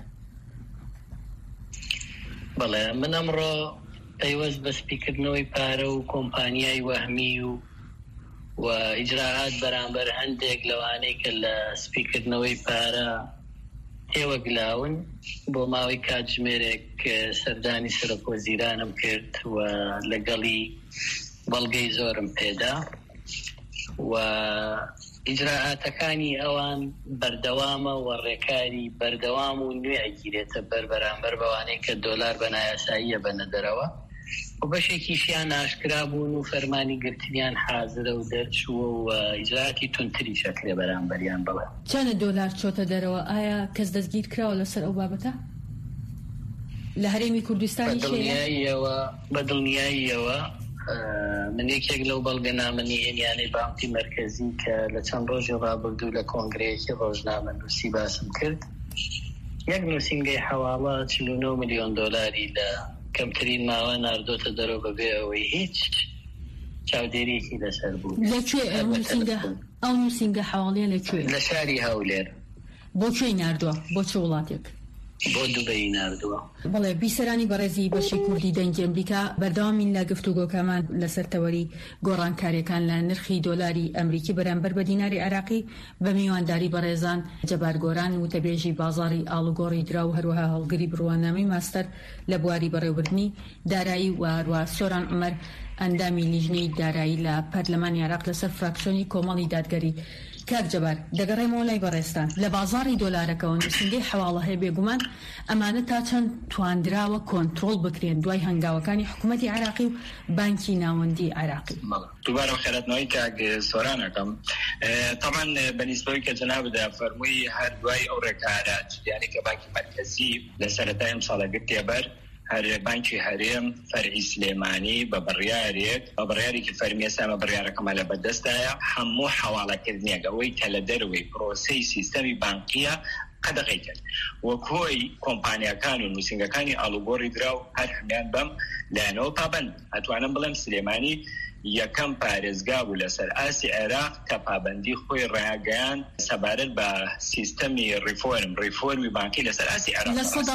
بەڵێ من ئەمڕۆ پەیوەست بە سپیکردنەوەی پارە و کۆمپانیای وەهمی و ئیجراعات بەرامبەر هەندێک لەوانەی کە لە سپیکردنەوەی پارە تێوەگلاون بۆ ماوەی کاتژمێرێک سەردانی سەرۆکوەزیرانم کرد و لەگەڵی بەڵگەی زۆرم پێدا و ئیجراعاتەکانی ئەوان بەردەوامە و ڕێکاری بەردەوام و نوێ ئەگیرێتە بەرامبەر بەوانەی کە دۆلار بە نایاساییە بەنە دەرەوە و بەشێکیشیان ئاشکرا بوون و فەرمانی گرتنیان حازرە و دەرچووە و ئیجراعاتی تونتری شەکرێ بەرامبەریان بڵێ. چەندە دۆلار چۆتە دەرەوە؟ ئایا کەس دەستگیر کراوە لەسەر ئەو بابەتە؟ لە هەرێمی کوردستانی بەدڵنیاییەوە من یەکێک لەو بەڵگەنامەی هێنیانەی بانکی مرکزی کە لە چەند ڕۆژی ڕابردوو لە کۆنگرەیەکی ڕۆژنامە نووسی باسم کرد، یەک نووسینگەی حەواڵە 49 ملیۆن دۆلاری لە کەمترین ماوە ناردۆتە دەرەوە بەبێ ئەوەی هیچ چاودێریەکی لەسەر بوو. لەکوێ ئەو نووسینگە حەواڵیە لەکوێ؟ لە شاری هەولێر. بۆ کوێی ناردووە؟ بۆ چه وڵاتێک؟ بۆ دوبەی ناردووە. بەڵێ بیسەرانی بەڕێزی بەشی کوردی دەنگی ئەمریکا بەردەوامین لە گفتوگۆکەمان لەسەر تەوەری گۆڕانکاریەکان لە نرخی دۆلاری ئەمریکی بەرامبەر بە دیناری عێراقی بە میوانداری بەڕێزان جەبار گۆران وتەبێژی بازاڕی ئاڵوگۆڕی درا و هەروەها هەڵگری بڕوانامەی ماستەر لە بواری بەڕێوەبردنی دارایی و هەروە سۆران عومەر ئەندامی لیژنەی دارایی لە پەرلەمانی عێراق لەسەر فراکسیۆنی کۆمەڵی دادگەری. کاک جەبار دەگەڕێمەوە لای بەڕێستان لە بازاڕی دۆلارەکەەوە نووسینگەی حەواڵە هەیە بێگومان ئەمانە تا چەند توانراوە کۆنتڕۆڵ بکرێن دوای هەنگاوەکانی حکوومەتی عێراقی و بانکی ناوەندی عێراقی؟ دووبارە خێراتنەوەی کاک سۆرانەکەم طبعا بەنسبەوەی کە جەنابدا فەرمووی هەر دوای ئەو ڕێکارە جریانی کە بانکی مرکزی لە سەرەتای ئەم ساڵە گرتێ بەر هەر بانکی هەرێم فەرعی سلێمانی بە بڕیارێکی فەرمیە سامە بڕیارەکەمە لە بەدەستایە هەموو حەواڵەکردنێک ئەوەی کە لە دەروی پرۆسەی سیستەمی بانکیە قەدەغی کرد وەکۆی کۆمپانیەکان و نووسنگەکانی ئاڵوگۆڕی دراو هەر هەمیان بەم لایەنەوە پابەند ئەتوانم بڵێم سلێمانی یەکەم پارێزگا بوو لەسەر ئاسی عێراق کە پابەندی خۆی ڕاگەیان سەبارەت بە سیستەمی ریفۆرمی بانکی لەسەر ئاسی عێراق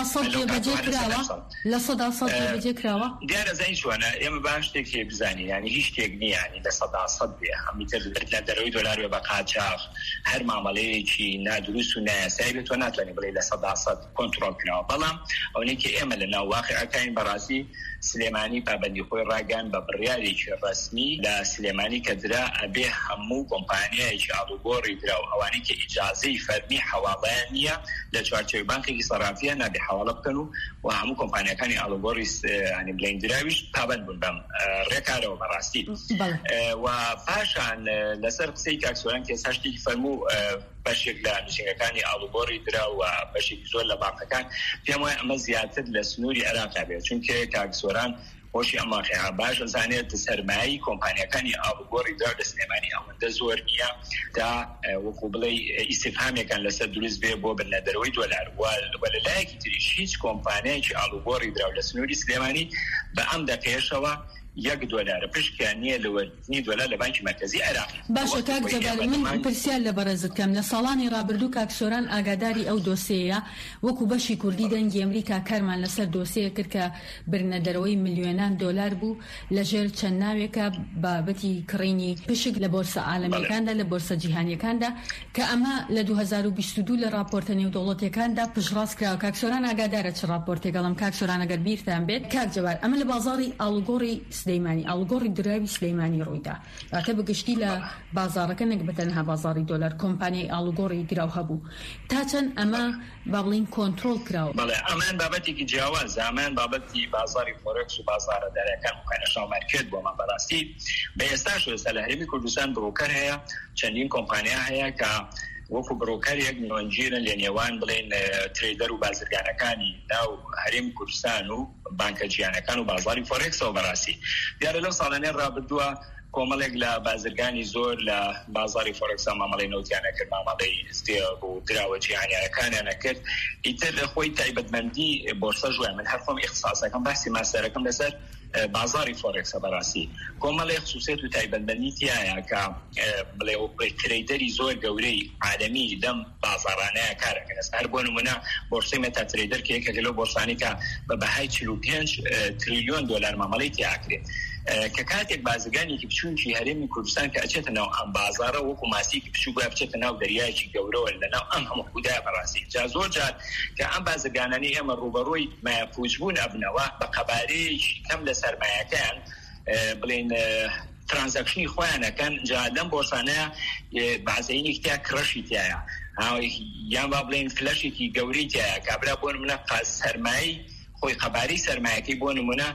لە سەدا سەد جێبەجێ کراوە دیارە زەین چۆنە ئێمە باش شتێکی بزانین ینی هیچ شتێک نییە ینی لە سەدا سەد بێ هەمیتر لە دەرەوەی دۆلار بێ بە قاچاق هەر مامەڵەیەکی نادروست و نایاسایی بێت تۆ ناتوانێت بڵێ لە سەدا سەد کۆنتڕۆڵ کراوە بەڵام ئەوەیەکی ئێمە لە ناو واقعەکانی بەڕاستی سلێمانی پابەندی خۆی ڕاگەیان بە بڕیارێکی ڕەسمی لە سلێمانی کە درا ئەبێ هەموو کۆمپانیایەکی ئاڵوگۆڕی درا و ئەوانەی کە ئیجازەی فەرمی حەواڵەیان نییە لە چوارچێوەی بانکێکی سەرافیە نابێ حەواڵە بکەن و هەموو کۆمپانیەکانی ئاڵوگۆڕی ینی بڵێندراویش پابەند بوون بەم ڕێکارەوە بەڕاستی و پاشان لەسەر قسەی کاکسۆران کە ساشتێکی فەرموو بەشێک لە نووسنگەکانی ئاڵوگۆڕی درا و بەشێکی زۆر لە بانکەکان پێم وایە ئەمە زیاتر لە سنووری عێراقا بێت چونکە کاکسۆران خۆشی ئەماخێها باش زانێت سەرمایی کۆمپانیەکانی ئاڵوگۆڕی درا لە سلێمانی ئەوەندە زۆر نییە تا وەکو بڵێ ئیستیفهامێکان لەسەر دروست بێ بۆ بنەدەرەوەی دۆلار و لەلایەکی تریش هیچ کۆمپانیایەکی ئاڵوگۆڕی درا لە سنووری سلێمانی بە ئەم دەقەیەشەوە $1 پشکیان نییە لەوەرنی دۆلار لە بانکی مرکزی عێراق. باشە کاک جەبار من پرسیار لە بەرەزت کەم لە ساڵانی ڕابردوو کاکسۆران ئاگاداری ئەو دۆسیەیە وەکو بەشی کوردی دەنگی ئەمریکا کارمان لەسەر دۆسیە کرد کە برنەدەرەوەی ملیۆنان دۆلار بوو لەژێر چەند ناوێکە بابەتی کڕینی پشک لە بۆرسە عالەمیەکاندا لە بۆرسە جیهانیەکاندا کە ئەمە لە 2022 لە راپۆرتە نێودەوڵەتیەکاندا پشتڕاست کراوە. کاکسۆران ئاگادارە چ راپۆرتێکەڵم کاکسۆران ئەگەر بیرتان بێت. کاک جەبار ئەمە لە بازاڕی ئاڵوگۆڕی سلەیمانی ئاڵوگۆڕی دراوی سلەیمانی ڕوویدا کە بەگشتی لە بازارەکە نەک بەتەنها بازاری دۆلار کۆمپانیای ئاڵوگۆڕی دراو هەبوو تا چەند ئەمە با بڵین کۆنتڕۆڵ کراوە. بەڵێ ئەمان بابەتێکی جیاواز ئەمان بابەتی بازاری فۆرکس و بازارە دارەکان مقایسە مارکێت بۆمان بەڕاستی بە ئێستاش لە هەرێمی کوردستان بڕۆکەر هەیە چەندین کۆمپانیا هەیە کە وەکو بڕۆکەرێک نۆنجیرن لە نێوان بڵێن ترێدەر و بازرگانەکانی ناو هەرێمی کوردستان و بانکە جیهانەکان و بازاری فۆرکسەوە بەڕاستی دیارە لەو ساڵانەی ڕابردووە کۆمەڵێک لە بازرگانی زۆر لە بازاری فۆرکسا مامەڵەی نەوتیانە کرد مامەڵەی استێڵ و دراوە جیهانیانەکانیانە کرد ئیتر خۆی تایبەتمەندی بۆرسە ژوای من هەرخۆم ئیختصاسەکەم باسی ماستەرەکەم لەسەر بازاری فۆرکسە بەڕاستی کۆمەڵی خصوصیت و تایبەتمەندی تایە کە بڵێ ترێدەری زۆر گەورەی عالەمی لەم بازارانەیە کارەکەن هەر بۆ نمونە بۆرسەی مێتا ترێدەر کە یەکێک لەو بۆرسانی کە بە بەهای 45 تریلیۆن دۆلار مامەڵەی تیاکرێت کە کاتێک بازرگانێکی بچوونکی هەرێمی کوردستان کە ئەچێتە ناو ئەم بازارە وەکو ماسیکی بچوو بە بچێتە ناو دەریایەکی گەورەوە لەناو ئەم هەموو خودای بەڕاستی جا زۆر جار کە ئەم بازرگانانی ئێمە ڕوبەڕۆی مایەپوچبوون ئەبنەوە بە قەبارەیەکی کەم لە سەرمایەکەیان بڵێن ترانزەکشنی خۆیانەکەن جا لەم بۆرسانەیە بەعزەینی تیا کڕەشی تایە یان با بڵێن فلەشێکی گەورەی تایە کابرا بۆ نمونە سەرمایی خۆی قەباری سەرمایەکەی بۆ نمونە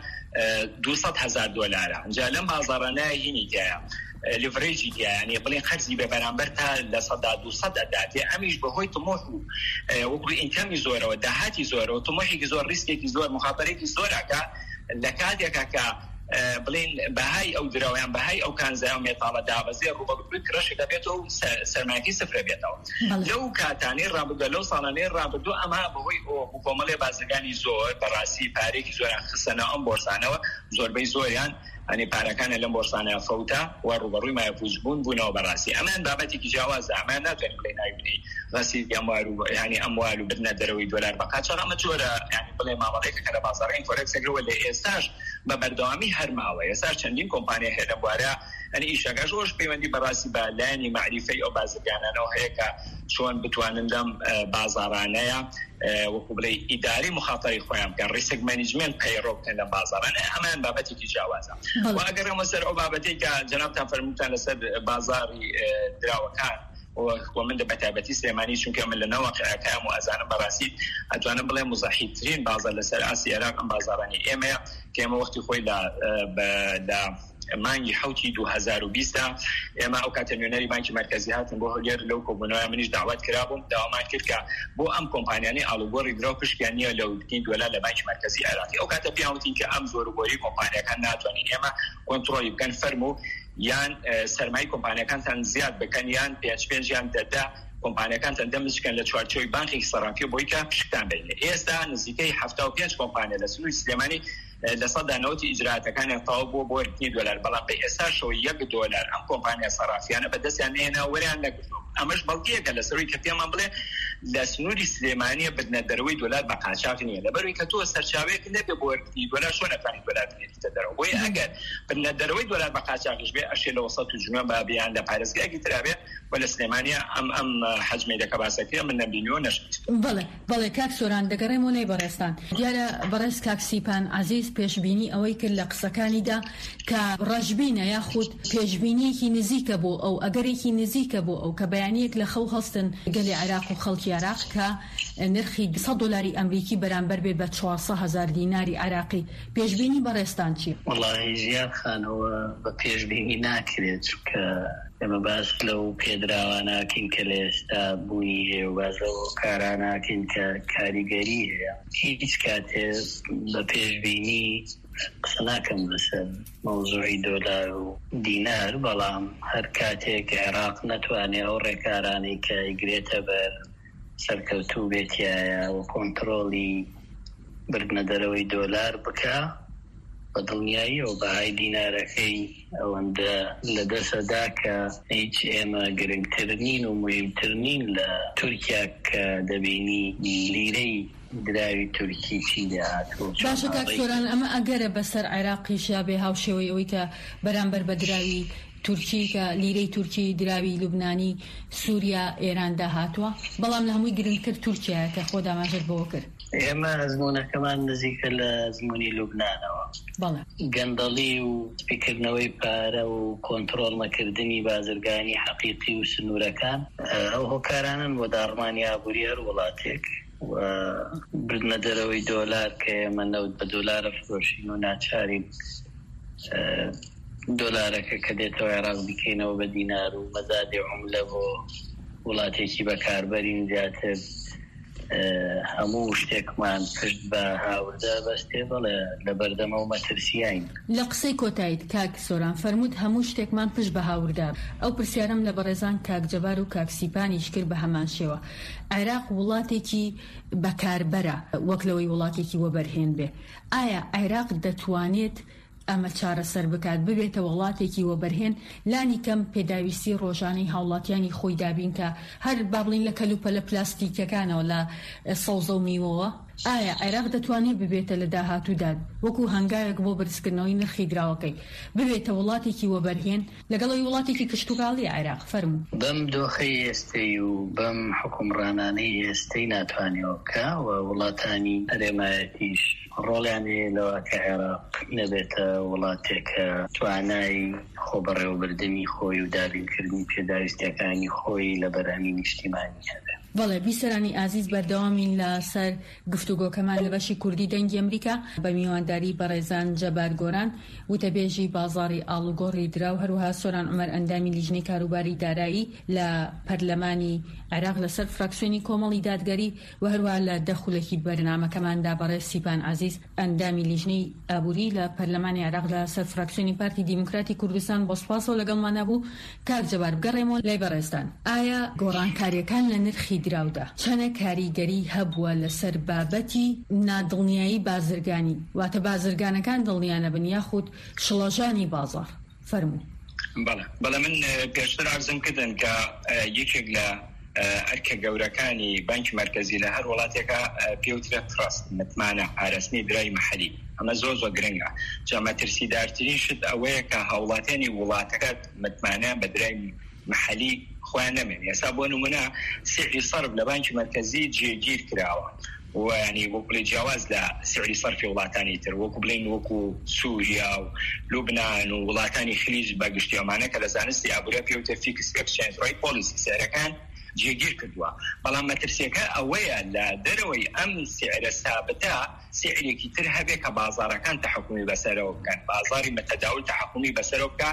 $200,000 جا لەم بازارانەیە هینی تایە لیڤرێجی یعنی بڵێن خەرجی بە بەرامبەر تا لە 100 دەداتێ ئەمیش بەهۆی تمۆح و وەکو ئینکەمی زۆرەوە داهاتی زۆرەوە تمۆحێکی زۆر ریسکێکی زۆر مخاطرێکی زۆرەکە لە کاتێکە کە بڵێن بەهای ئەو دراویان بەهای ئەو کانزای و مێتاڵە دابەزێ ڕوبەڕووی کرەشێک دەبێتەوە و سەرمایەکی سفرە بێتەوە لەو کاتانەی ڕابردووە لەو ساڵانەی ڕابردوو ئەمە بەهۆی کۆمەڵێ بازرگانی زۆر بەڕاستی پارێکی زۆریان خستەنە ئەم بۆرسانەوە زۆربەی زۆریان ئەنی پارەکانە لەم بۆرسانەیە فەوتە و ڕوبەڕووی مایەپوچبوون بوونەوە بەڕاستی ئەمان بابەتێکی جیاوازە ئەمان ناتوانین بڵێ نایبنی ڕەسیدی ئەموال و ینی ئەموال و برنە دەرەوەی دۆلار بە قاچاق ئەمە جۆرە ینی بڵێ مامەڵەیەکە کە لە بازاڕی فۆرکسەکەوە لە ئێستاش بە بەردەوامی هەرماوە ئێستا چەندین کۆمپانیا هەیە لەم بوارە ئەنی ئیشەکەش ئەوش پەیوەندی بەڕاستی بە لایەنی معریفەی ئەو بازرگانانەوە هەیە کە چۆن بتوانن لەم بازاڕانەیە وەکو بڵێ ئیداری مخاطری خۆیان بکەن ڕیسک مانیجمنت پەیڕۆ بکەن لەم بازاڕانە ئەمان بابەتێکی جیاوازە و ئەگەر ئەمە سەر ئەو بابەتەی کە جەنابتان فەرمووتان لەسەر بازاری دراوەکان ومن بەتابەتی سلێمانی چونکە من لە نەواقعەکەم و ئەزانم بەڕاستی ئەتوانم بڵێم مزاحیمترین بازار لەسەر ئاسی عێراق ئەم بازارانی ئێمەیە کە ئێمە وەختی خۆی لە مانگی حوتی 2020 ئێمە ئەو کاتە نوێنەری بانکی مرکزی هاتن بۆ هەولێر لەو کۆبوونەوە منیش داوات کرابووم داوامان کرد کە بۆ ئەم کۆمپانیانەی ئاڵوگۆڕی درا پشتیان نییە لەو $2 لە بانکی مرکزی عێراقی ئەو کاتە پیاوتین کە ئەم زۆربۆری کۆمپانیەکان ناتوانین ئێمە کۆنتڕۆلی بکەن فەرموو یان سەرمای کۆمپانیەکانتان زیاد بکەن یان پێنج یان دەدا کۆمپانیەکانتان دەمزکەن لە چوارچۆی بانکی سەرانکی بۆی کە پشتتان بینێ ئێستا نزیکەی 75 کۆمپانیا لە سنووری سلێمانی لەسەد دانەوەتی ئیجراتەکانیان تەواو بووە بۆ $2 بەڵام بە ئێستاشەوە $1 ئەم کۆمپانیا سەرافیانە بەدەستیان نێنا وەریان نەگرتووە ئەمەش بەڵگەیەکە لەسەروی کە پێمان بڵێ لە سنووری سلێمانیە بدنە دەرەوەی $1 بە قاچاق نییە لەبەروی کە تۆ سەرچاوەیەک نەبێ بۆ $2 شۆ نەتوانیت $1 بنێتە دەرەوە بۆیە ئەگەر بدنە دەرەوەی $1 بە قاچاقش بێ ئەشێ لە وەسەد و جنوب بابیان لە پارێزگایەکی ترابێ و لە سلێمانیە ئەم حەجمەی دەکە باسەکەی من نەبینیوە نەشت. بەڵێ کاک سۆران دەگەڕێمەوە لای بەڕێستان دیارە بەڕێز کاک سیپان عەزیز پێشبینی ئەوەی کرد لە قسەکانیدا کە ڕەشبینە یاخود پێشبینیەکی نزیکە بۆ ئەو ئەگەرێکی نزیکە بۆ ئەو کە بەیانیەک لە خەو هەستن گەلی عێراق و خەڵکی عێراق کە نرخی $100 ئەمریکی بەرامبەر بێت بە 400,000 دیناری عێراقی پێشبینی بەڕێستان چی؟ وەڵاهی ژیان خانەوە بە پێشبینی ناکرێت کە ئێمە باس لەو پێدراواناکەین کە لە ئێستا بوونی هەیە و باز لەو کاراناکەین کە کاریگەری هەیە هیچ کاتێ بە پێشبینی قسە ناکەم لەسەر مەوزوعی $1 و دینار بەڵام هەر کاتێک عێراق نەتوانێت ئەو ڕێکارانەی کە ئیگرێتە بەر سەرکەوتوو بێتیایە و کۆنتڕۆلی بردنە دەرەوەی $1 بکە بە دڵنیایی و بەهای دینارەکەی ئەوەندە لە دەسەدا کە هیچ ئێمە گرنگتر نین و مهمتر نین لە تورکیا کە دەبینی لیرەی دراوی تورکی چی داهاتوە. باشە کاک سۆران ئەمە ئەگەرە بەسەر عێراقیشا بێ هاوشێوەی ئەوەی کە بەرامبەر بە دراوی تورکی کە لیرەی تورکی دراوی لوبنانی سووریا ئێران داهاتوە بەڵام لە هەمووی گرنگتر تورکیایە کە خۆ داماژت بۆ کرد. ئێمە ئەزمونەکەمان نزیکە لە زمانی لوبنانەوە گەندەڵی و سپیکردنەوەی پارە و کۆنتڕۆڵ نەکردنی بازرگانی حەقیقی و سنوورەکان ئەو هۆکارانن بۆ داڕمانی ئابووری هەر وڵاتێک و بردنە دەرەوەی $1 کە ئێمە نەوت بە $1 فرۆشین و ناچارین $1ەکە کە دێتەوە عێراق بکەینەوە بە دینار و مەزادی عوملە بۆ وڵاتێکی بەکاربەرین زیاتر هەموو شتێکمان پشت بە هاوردە بەستێ بڵێ لە بەردەمە و مەترسیین. لە قسەی کۆتاییت کاک سۆران فەرمووت هەموو شتێکمان پشت بە هاوردە ئەو پرسیارم لە بەڕێزان کاک جەبار و کاک سیپانیش کرد بە هەمان شێوە عێراق وڵاتێکی بەکاربەرە وەک لەوەی وڵاتێکی وەبەرهێن بێ ئایا عێراق دەتوانێت ئەمە چارەسەر بکات ببێتە وڵاتێکی وەبەرهێن لانی کەم پێداویستی ڕۆژانەی هاوڵاتیانی خۆی دابین کە هەر بابڵین لە کەلوپە لە پلاستیکەکانەوە لە سەوزە و میوەوە ئایا عێراق دەتوانێت ببێتە لە داهاتوودا وەکو هەنگایەک بۆ بەرزکردنەوەی نرخی دراوەکەی ببێتە وڵاتێکی وەبەرهێن لەگەڵەوەی وڵاتێکی کشتوکاڵی عێراق فەرموو. بەم دۆخەی ئێستەی و بەم حکومڕانانەی ئێستەی ناتوانێەوە بکە و وڵاتانی هەرێمایەتیش ڕۆڵیان هەیە لەوە کە عێراق نەبێتە وڵاتێکە توانای خۆبەڕێوەبردننی خۆی و دابینکردنی پێداویستیەکانی خۆی لە بەرهەمی نیشتیمانی هەبێت. بەڵێ بیسەرانی ئازیز بەردەوامین لە سەر گفتوگۆکەمان لە بەشی کوردی دەنگی ئەمریکا بە میوانداری بەڕێزان جەبار گۆران وتەبێژی بازاڕی ئاڵوگۆڕی درا و هەروەها سۆران عومەر ئەندامی لیژنەی کاروباری دارایی لە پەرلەمانی عێراق لەسەر فراکسیۆنی کۆمەڵی دادگەری و هەروەها لە دەخولێکی بەرنامەکەماندا بەڕێز سیپان عەزیز ئەندامی لیژنەی ئابووری لە پەرلەمانی عێراق لەسەر فراکسیۆنی پارتی دیموکراتی کوردستان بۆ سپاسەوە لەگەڵمانە بوو. کاک جەبار بگەڕێمەوە لای بەڕێزان ئایا گۆڕانکاریەکان لە نرخی دراودا چەنە کاریگەری هەبووە لەسەر بابەتی نادڵنیایی بازرگانی واتە بازرگانەکان دڵنیانە بن یاخود شڵەژانی بازار فەرموو. بەڵێ من پێشتر عەرزم کردن کە یەکێک لە ئەرکە گەورەکانی بانکی مرکزی لە هەر وڵاتێکە پێوترە تڕاست متمانە پاراستنی درای مەحەلی ئەمە زۆر گرنگە جامە ترسیدارترین شت ئەوەیە کە هاوڵاتیانی وڵاتەکە متمانە بە درای محەلی خۆیان نەمێن. ئێستا بۆ نمونە سعری سەرف لە بانکی مرکزی جێگیر کراوە و ینی وەکو لێ جیاواز لە سعری سەرفی وڵاتانی تر وەکو بڵێن وەکو سووریا و لوبنان و وڵاتانی خلیج بەگشتیەوەمانە کە لە زانستی ئابوورە پێوتە فیکس ئەکسچێنج ڕێت پۆلیسی سعرەکان جێگیر کردووە. بەڵام مەترسیەکە ئەوەیە لە دەرەوەی ئەم سعرە سابتە سعرێکی تر هەبێ کە بازارەکان تەحکومی بەسەرەوە بکەن، بازاری مەتەداول تەحکومی بەسەرەوە بکە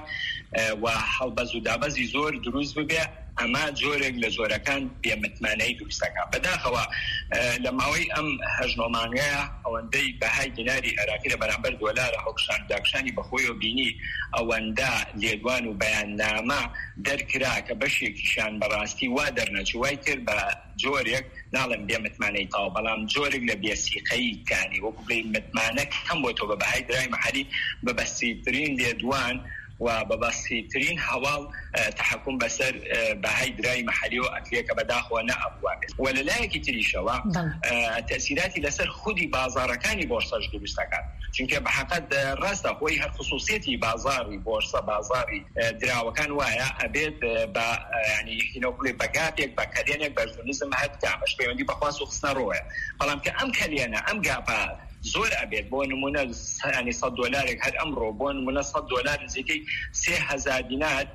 و هەڵبەز و دابەزی زۆر دروست ببێ. ئەمە جۆرێک لە جۆرەکان بێمتمانەی دروستەکە. بەداخەوە لە ماوەی ئەم هەژنۆمانگەیە ئەوەندەی بەهای دیناری عێراقی لە بەرامبەر دۆلارە هەڵکشان داکشانی بەخۆی و بینی ئەوەندە لێدوان و بەیاننامە دەرکرا کە بەشێکیشان بەڕاستی وا دەرنەچوو وای کرد بە جۆرێک ناڵم بێمتمانەی تاو بەڵام جۆرێک لە بێسیقەی کانی وەکو بڵێ متمانە کەم بۆ تۆ بە بەهای درای مەحەلی بە بەستیترین لێدوان و بەبەستیترین هەواڵ تحکم بەسەر بەهای درای مەحەلی و ئەکرێکە بەداخەوە نەئەبوابێت. و لە لایەکی تریشەوە تەسیراتی لەسەر خودی بازارەکانی بۆرسەش دروست دەکات، چونکە بەحەقەت ڕاستە خۆی هەر خصوصیەتی بازاری بۆرسە بازاری دراوەکان وایە ئەبێت بە ینی هینۆکڵێ بەگاپێک بە کەلێنێک بەرژونیزم هەت کامەش پەیوەندی بەخواست و خستنە ڕۆیە، بەڵام کە ئەم کەلێنە ئەم گاپە زۆر ئەبێت بۆ نمونە ینی $100 هەر ئەمڕۆ بۆ نمونە $100 نزیکەی 3000 دینار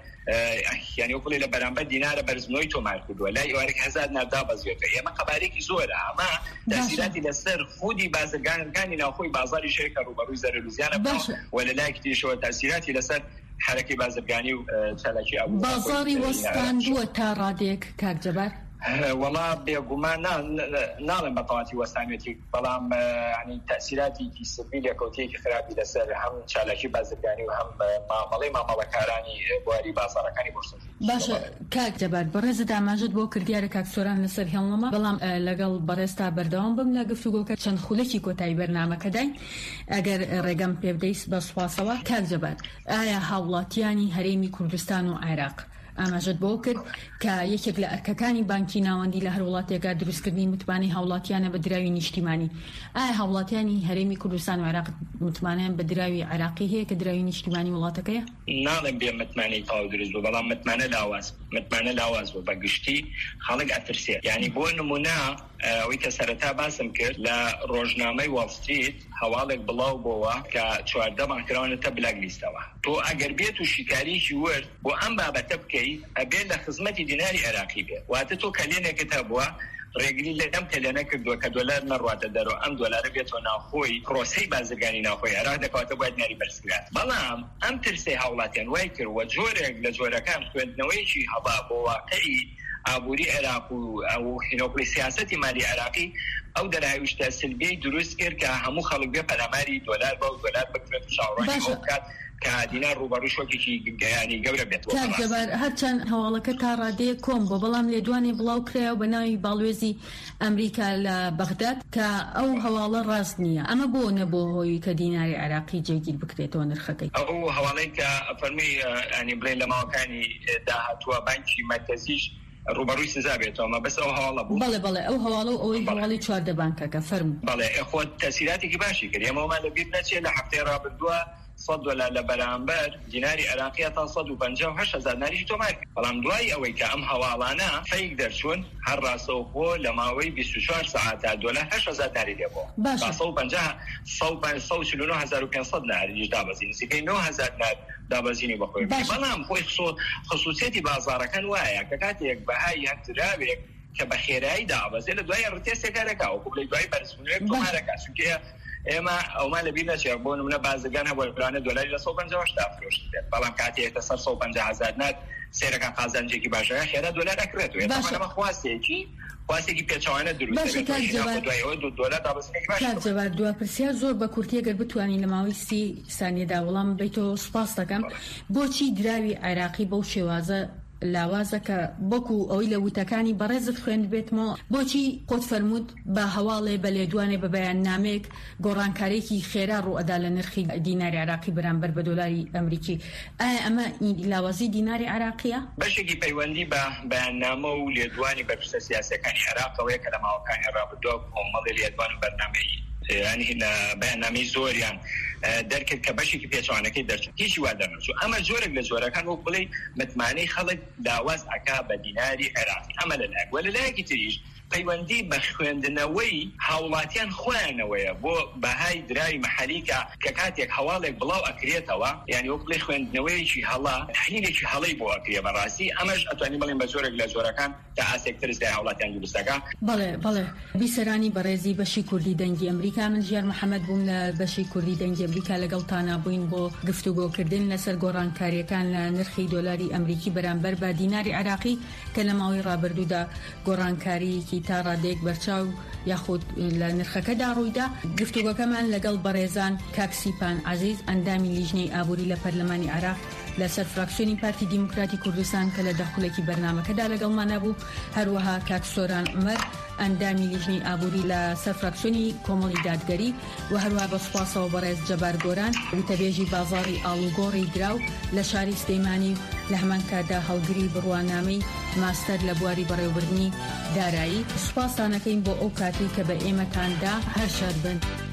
یعنی وەکڵێ لە بەرامبەر دینارە بەرزبوونەوەی تۆمار کردووە لای ئێوارێک 1000 نابدا بەزیێتەوە. ئێمە قەبارێکی زۆرە، ئەمە تەسیراتی لەسەر خودی بازرگانەکانی ناوخۆی بازاری شەیەکە ڕوبەڕووی زەرەر و زیانە بووە و لە لایەکی تریشەوە تەسیراتی لەسەر حرەکەی بازرگانی و چالاکی ئەبوو. بازاری وەستاندووە تا ڕادێک کاک جەبار؟ وەڵا بێگومان ناڵێم بەتەواتی وەستانێتی، بەڵام ینی تەسیراتی سبیل یەکەوتەیەکی خراپی لەسەر هەم چالاکی بازرگانی و هەم مامەڵەی مامەڵەکارانی بواری بازارەکانی بۆرسە. باشە کاک جەبار، بەڕێزت ئاماژەت بۆ کردیارە کاک سۆران لەسەر هێڵنەما، بەڵام لەگەڵ بەڕێستا بەردەوام بم لە گفتوگۆکە چەند خولەکی کۆتایی بەرنامەکەداین ئەگەر ڕێگەم پێ بدەیت بە سوپاسەوە. کاک جەبار، ئایا هاوڵاتیانی هەرێمی کوردستان و عێراق ئاماژەت بۆ کرد کە یەکێک لە ئەرکەکانی بانکی ناوەندی لە هەر وڵاتێکا دروستکردنی متمانەی هاوڵاتیانە بە دراوی نیشتیمانی، ئایا هاوڵاتیانی هەرێمی کوردستان و عێراق متمانەیان بە دراوی عێراقی هەیە کە دراوی نیشتیمانی وڵاتەکەیە؟ ناڵێم بێ متمانەی تاو دروست بوو، بەڵام متمانە لاواز بوو بە گشتی خەڵک ئەترسێت. یعنی بۆ نمونە ئەوەی کە سەرەتا باسم کرد لە ڕۆژنامەی وال ستریت هەواڵێک بڵاو بۆەوە کە 14 بانکراونەتە بلاک لیستەوە. تۆ ئەگەر بێت و شیکاریشی ورد بۆ ئەم بابەتە بکەی ئەبێت لە خزمەتی دیناری عێراقی بێت، واتە تۆ کەلێنێکت هەبووە ڕێگری لە ئەم کەلێنە کردووە کە دۆلار نەڕواتە دەرەوە، ئەم دۆلارە بێتەوە ناوخۆی پرۆسەی بازرگانی ناوخۆی عێراق دەکەواتە بۆ دیناری بەرزکرات. بەڵام ئەم ترسەی هاوڵاتیان وای کردوە جۆرێک لە جۆرەکان خوێندنەوەیکی هەبا بۆ واقعی ئابووری عێراق و هینۆکڵی سیاسەتی مالی عێراقی ئەو دەرهاویشتە سلبیەی دروست کرد کە هەموو خەڵک بێ پەلاماری دۆلار بە و دۆلار بکرێت و شاوڕانی ئەو بکات کە دینار ڕوبەڕووی شۆکێکی گەیانی گەورە بێت. کاک جەبار، هەرچەند هەواڵەکە تا ڕادەیە کۆم بۆ، بەڵام لێدوانی بڵاو کرایەوە بە ناوی باڵوێزی ئەمریکا لە بەغداد کە ئەو هەواڵە ڕاست نییە. ئەمە بۆ نەبوو هۆی کە دیناری عێراقی جێگیر بکرێتەوە نرخەکەی؟ ئەو هەواڵەی کە فەرمی ینی بڵێن لە ماوەکانی داهاتووە بانکی مەرکەزیش ڕوبەڕووی سزا بێتەوە، مە بەس ئەو هەواڵە بوو. بەڵێ ئەو هەواڵە و ئەوەی هەواڵی 14 بانکەکە فەرموو. بەڵێ خۆ تەسیراتێکی باشی کرد. ئێمەمان لەبیر نەچێت لە هەفتەی ڕابردووە $100 لە بەرامبەر دیناری عێراقیە تا 158,000 ناریشی تۆمار کرد. بەڵام دوای ئەوەی کە ئەم هەواڵانە فەیک دەرچوون هەر ڕاستەوخۆ لە ماوەی 24 ساعتا دۆلار 8,000 ناری لێبووە. 149,500 ناریش دابەزین، نزیکەی 9,000 نار دابەزینی بەخۆی. بەڵام خۆی خصوصیەتی بازارەکان وایە کە کاتێک بەهای هەندراوێک کە بە خێرایی دابەزێت لە دوای ڕتێسێکارەکە وەکو بڵێ دوای بەرزبوونەوەی تۆمارەکە، چونکە ئێمە ئەومان لەبیر نەچێت بۆ نمونە بازرگان هەبوو پلانە دۆلاری لە 150 فرۆشت بێت، بەڵام کاتێکە سەر 150,000 نات سێرەکان قازانجێکی باشەکە خێرا دۆلار ئەکرێتەوە. ئێمە خواستێکی پێچەوانە دروست کاک جەبار، دوا پرسیار زۆر بە کورتی ئەگەر بتوانین لە ماوەی 30 سانیەدا وەڵام بێتەوە سوپاس دەکەم. بۆچی دراوی عێراقی بەو شێوازە لاوازە کە بۆکو ئەوەی لە وتەکانی بەڕێزت خوێند بێتمەوە، بۆچی خۆت فەرموود بە هەواڵێ بە لێدوانێ بە بەیاننامەیەک گۆڕانکارێکی خێرا ڕوئەدا لە نرخی دیناری عێراقی بەرامبەر بە دۆلاری ئەمریکی؟ ئایا ئەمە لاوازی دیناری عێراقیە؟ بەشێکی پەیوەندی بە بەیاننامە و لێدوانی بەرپرسە سیاسەکانی عێراقەوەیە کە لە ماوەکانی ڕابردووە کۆمەڵی لێدوان و بەرنامەی ینی لە بەیاننامەی زۆریان دەرکرد کە بەشێکی پێچوانەکەی دەرچوو هیچی وا دەرنەچوو. ئەمە جۆرێک لە جۆرەکان وەک بڵێ متمانەی خەڵک داواز ئەکا بە دیناری عێراقی. ئەمە لەلایەک، وە لەلایەکی تریش پەیوەندی بە خوێندنەوەی هاوڵاتیان خۆیانەوەیە بۆ بەهای درای مەحەلیکە کە کاتێک هەواڵێک بڵاو ئەکرێتەوە یعنی وەک بڵێ خوێندنەوەیەکی هەڵا تحلیلێکی هەڵەی بۆ ئەکرێ بەڕاستی ئەمەش ئەتوانی بڵێن بە زۆرێک لە زۆرەکان تا ئاسێکترس لە هاوڵاتیان دروستەکە. بەڵێ بیسەرانی بەڕێزی بەشی کوردی دەنگی ئەمریکا، من ژیار محەممەد بووم لە بەشی کوردی دەنگی ئەمریکا لەگەڵتانە بووین بۆ گفتوگۆکردن لەسەر گۆڕانکاریەکان لە نرخی دۆلاری ئەمریکی بەرامبەر بە دیناری عراقی کە لە ماوەی ڕابردوودا گۆڕانکاریەکی تا ڕادێک بەرچاو یاخود لە نرخەکەدا ڕوویدا. گفتوگۆکەمان لەگەڵ بەڕێزان کاکسیپان عەزیز ئەندامی لیژنەی ئابووری لە پەرلەمانی عراق لەسەر فراکسیۆنی پارتی دیموکراتی کوردستان کە لە دەخولێکی بەرنامەکەدا لەگەڵمانە بوو، هەروەها کاک سۆران عومەر ئەندامی لیژنەی ئابووری لە سەر فراکسیۆنی کۆمەڵی دادگەری و هەروەها بە سوپاسەوە بەڕێز جەبار گۆران وتەبێژی بازاڕی ئاڵوگۆڕی دراو لە شاری سلەیمانی لە هەمان کاتدا هەڵگری بڕوانامەی ماستەر لە بواری بەڕێوەبردنی دارایی. سوپاسانەکەین بۆ ئەو کاتی کە بە ئێمەتاندا هەر شاد بن.